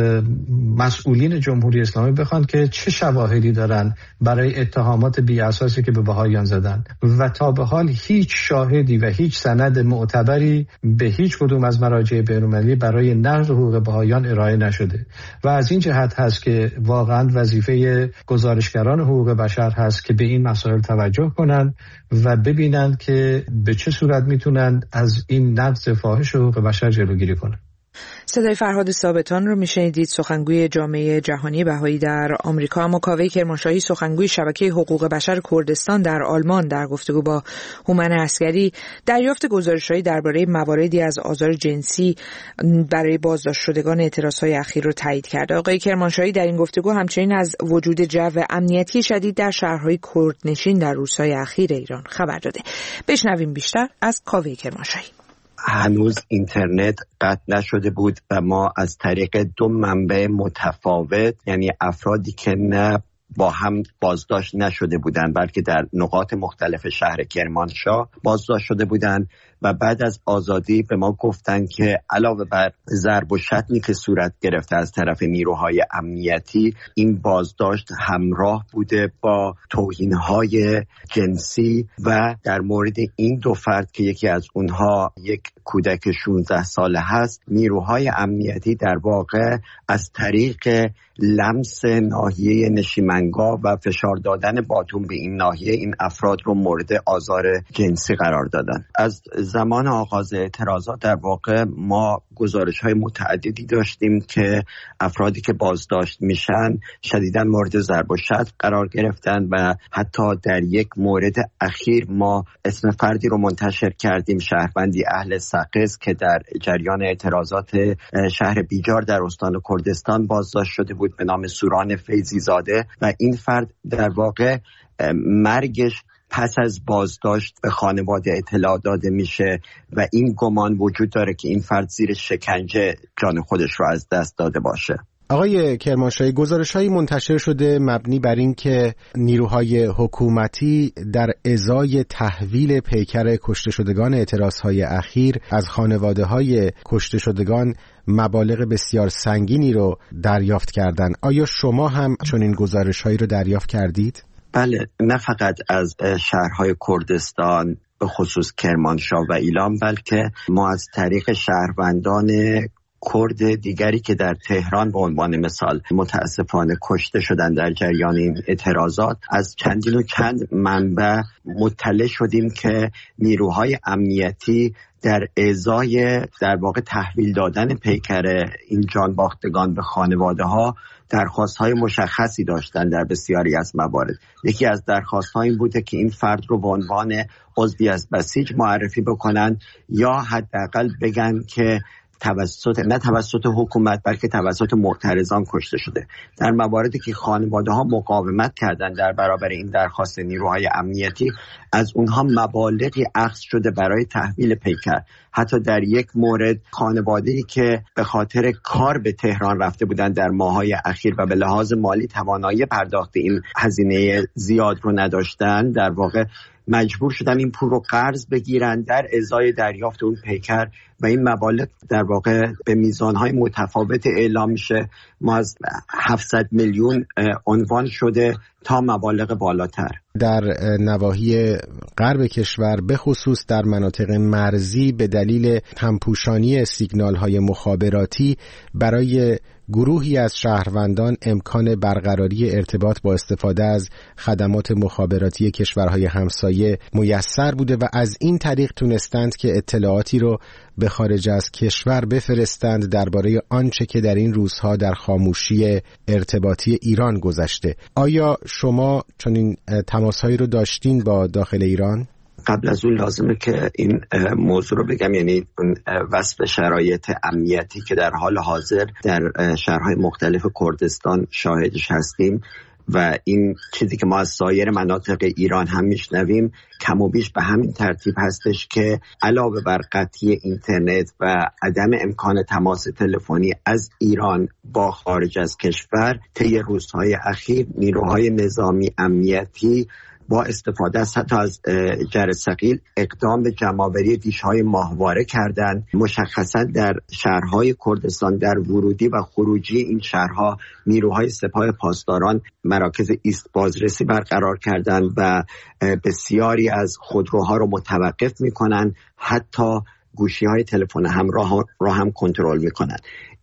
مسئولین جمهوری اسلامی بخوان که چه شواهدی دارن برای اتهامات بی اساسی که به بهائیان زدن و تا به حال هیچ شاهدی و هیچ سند معتبری به هیچ کدوم از مراجع بین‌المللی برای نقض حقوق بهائیان ارائه نشده و از این جهت هست که واقعا وظیفه گزارشگران حقوق بشر هست که به این مسائل توجه کنن و ببینن که به چه صورت میتونن از این نقض فاحش حقوق بشر جلوگیری کنن. صدای فرهاد ثابتان رو میشنیدید، سخنگوی جامعه جهانی بهایی در آمریکا. اما کاوه کرمانشاهی، سخنگوی شبکه حقوق بشر کردستان در آلمان، در گفتگو با هومن عسگری دریافت گزارش‌هایی درباره مواردی از آزار جنسی برای بازداشت شدگان اعتراض‌های اخیر رو تایید کرده. آقای کرمانشاهی در این گفتگو همچنین از وجود جو امنیتی شدید در شهرهای کردنشین در روزهای اخیر ایران خبر داده. بشنویم بیشتر از کاوه کرمانشاهی. هنوز اینترنت قطع نشده بود و ما از طریق دو منبع متفاوت، یعنی افرادی که نه با هم بازداشت نشده بودند بلکه در نقاط مختلف شهر کرمانشاه بازداشت شده بودند و بعد از آزادی به ما گفتن که علاوه بر ضرب و شتمی که صورت گرفته از طرف نیروهای امنیتی، این بازداشت همراه بوده با توهین‌های جنسی و در مورد این دو فرد که یکی از اونها یک کودک شانزده ساله هست، نیروهای امنیتی در واقع از طریق لمس ناحیه نشیمنگاه و فشار دادن باتون به این ناحیه این افراد رو مورد آزار جنسی قرار دادن. از زمان آغاز اعتراضات در واقع ما گزارش‌های متعددی داشتیم که افرادی که بازداشت میشن شدیداً مورد ضرب و شتم قرار گرفتن و حتی در یک مورد اخیر ما اسم فردی رو منتشر کردیم، شهروندی اهل سقز که در جریان اعتراضات شهر بیجار در استان کردستان بازداشت شده بود به نام سوران فیضی زاده و این فرد در واقع مرگش پس از بازداشت به خانواده اطلاع داده میشه و این گمان وجود داره که این فرد زیر شکنجه جان خودش رو از دست داده باشه. آقای کرمانشاهی، گزارش‌هایی منتشر شده مبنی بر این که نیروهای حکومتی در ازای تحویل پیکر کشته شدگان اعتراضهای اخیر از خانواده‌های کشته شدگان مبالغ بسیار سنگینی رو دریافت کردند. آیا شما هم چنین گزارش‌هایی رو دریافت کردید؟ بله، نه فقط از شهرهای کردستان به خصوص کرمانشاه و ایلام، بلکه ما از طریق شهروندان کرد دیگری که در تهران به عنوان مثال متاسفانه کشته شدن در جریان این اعتراضات از چندین و چند منبع مطلع شدیم که نیروهای امنیتی در ازای در واقع تحویل دادن پیکر این جانباختگان به خانواده ها درخواست های مشخصی داشتن در بسیاری از موارد. یکی از درخواست ها این بوده که این فرد رو به عنوان عضوی از بسیج معرفی بکنن یا حداقل بگن که توسط نه توسط حکومت بلکه توسط معترضان کشته شده. در مواردی که خانواده ها مقاومت کردند در برابر این درخواست نیروهای امنیتی، از اونها مبالغی اخذ شده برای تحویل پیکر. حتی در یک مورد خانواده‌ای که به خاطر کار به تهران رفته بودند در ماه‌های اخیر و به لحاظ مالی توانایی پرداخت این هزینه زیاد رو نداشتند، در واقع مجبور شدن این پول رو قرض بگیرن در ازای دریافت اون پیکر و این مبالغ در واقع به میزانهای متفاوت اعلام میشه. ما از هفتصد میلیون عنوان شده تا مبالغ بالاتر. در نواحی غرب کشور به خصوص در مناطق مرزی به دلیل همپوشانی سیگنال‌های مخابراتی برای گروهی از شهروندان امکان برقراری ارتباط با استفاده از خدمات مخابراتی کشورهای همسایه میسر بوده و از این طریق تونستند که اطلاعاتی رو به خارج از کشور بفرستند درباره آنچه که در این روزها در خاموشی ارتباطی ایران گذشته. آیا شما چنین تماس‌هایی رو داشتین با داخل ایران؟ قبل از اون لازمه که این موضوع رو بگم، یعنی وصف شرایط امنیتی که در حال حاضر در شهرهای مختلف کردستان شاهدش هستیم و این چیزی که ما از سایر مناطق ایران هم میشنویم کم و بیش به همین ترتیب هستش که علاوه بر قطعی اینترنت و عدم امکان تماس تلفنی از ایران با خارج از کشور، طی روزهای اخیر نیروهای نظامی امنیتی با استفاده از حتی از جرث ثقیل اقدام به جمع‌آوری دیش‌های ماهواره کردند. مشخصا در شهرهای کردستان در ورودی و خروجی این شهرها نیروهای سپاه پاسداران مراکز ایست بازرسی برقرار کردند و بسیاری از خودروها رو متوقف می‌کنند، حتی گوشی‌های تلفن همراه را هم کنترل می‌کنند. این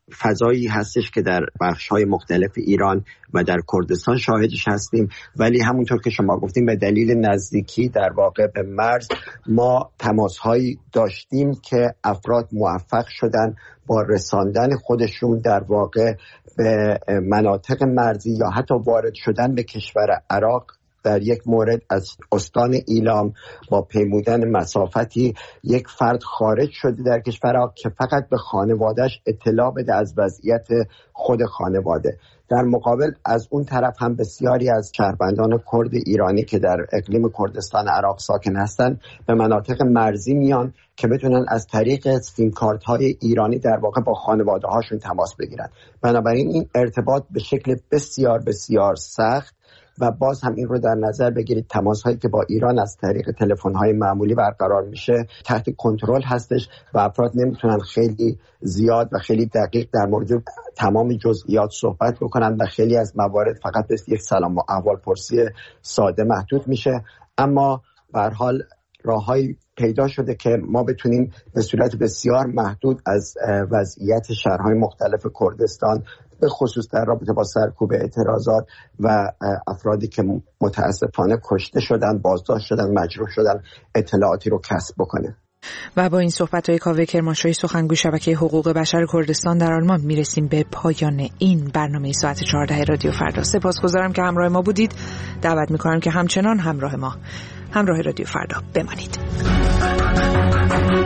فضایی هستش که در بخش‌های مختلف ایران و در کردستان شاهدش هستیم، ولی همونطور که شما گفتیم به دلیل نزدیکی در واقع به مرز ما تماس‌هایی داشتیم که افراد موفق شدن با رساندن خودشون در واقع به مناطق مرزی یا حتی وارد شدن به کشور عراق. در یک مورد از استان ایلام با پیمودن مسافتی یک فرد خارج شده در کشور عراق که فقط به خانواده‌اش اطلاع بده از وضعیت خود خانواده. در مقابل از اون طرف هم بسیاری از شهروندان کرد ایرانی که در اقلیم کردستان عراق ساکن هستند به مناطق مرزی میان که بتونن از طریق سیم کارت های ایرانی در واقع با خانواده هاشون تماس بگیرن. بنابراین این ارتباط به شکل بسیار بسیار سخت و باز هم این رو در نظر بگیرید تماس هایی که با ایران از طریق تلفن های معمولی برقرار میشه تحت کنترل هستش و افراد نمیتونن خیلی زیاد و خیلی دقیق در مورد تمام جزئیات صحبت بکنن و خیلی از موارد فقط به یک سلام و احوال پرسی ساده محدود میشه. اما به هر حال راههایی پیدا شده که ما بتونیم به صورت بسیار محدود از وضعیت شهرهای مختلف کردستان به خصوص در رابطه با سرکوب اعتراضات و افرادی که متاسفانه کشته شدن، بازداشت شدن، مجروح شدن اطلاعاتی رو کسب بکنه. و با این صحبت‌های کاوه کرمانشاهی سخنگوی شبکه حقوق بشر کردستان در آلمان میرسیم به پایان این برنامه ساعت چهارده رادیو فردا. سپاسگزارم که همراه ما بودید. دعوت می‌کنم که همچنان همراه ما، همراه رادیو فردا بمانید.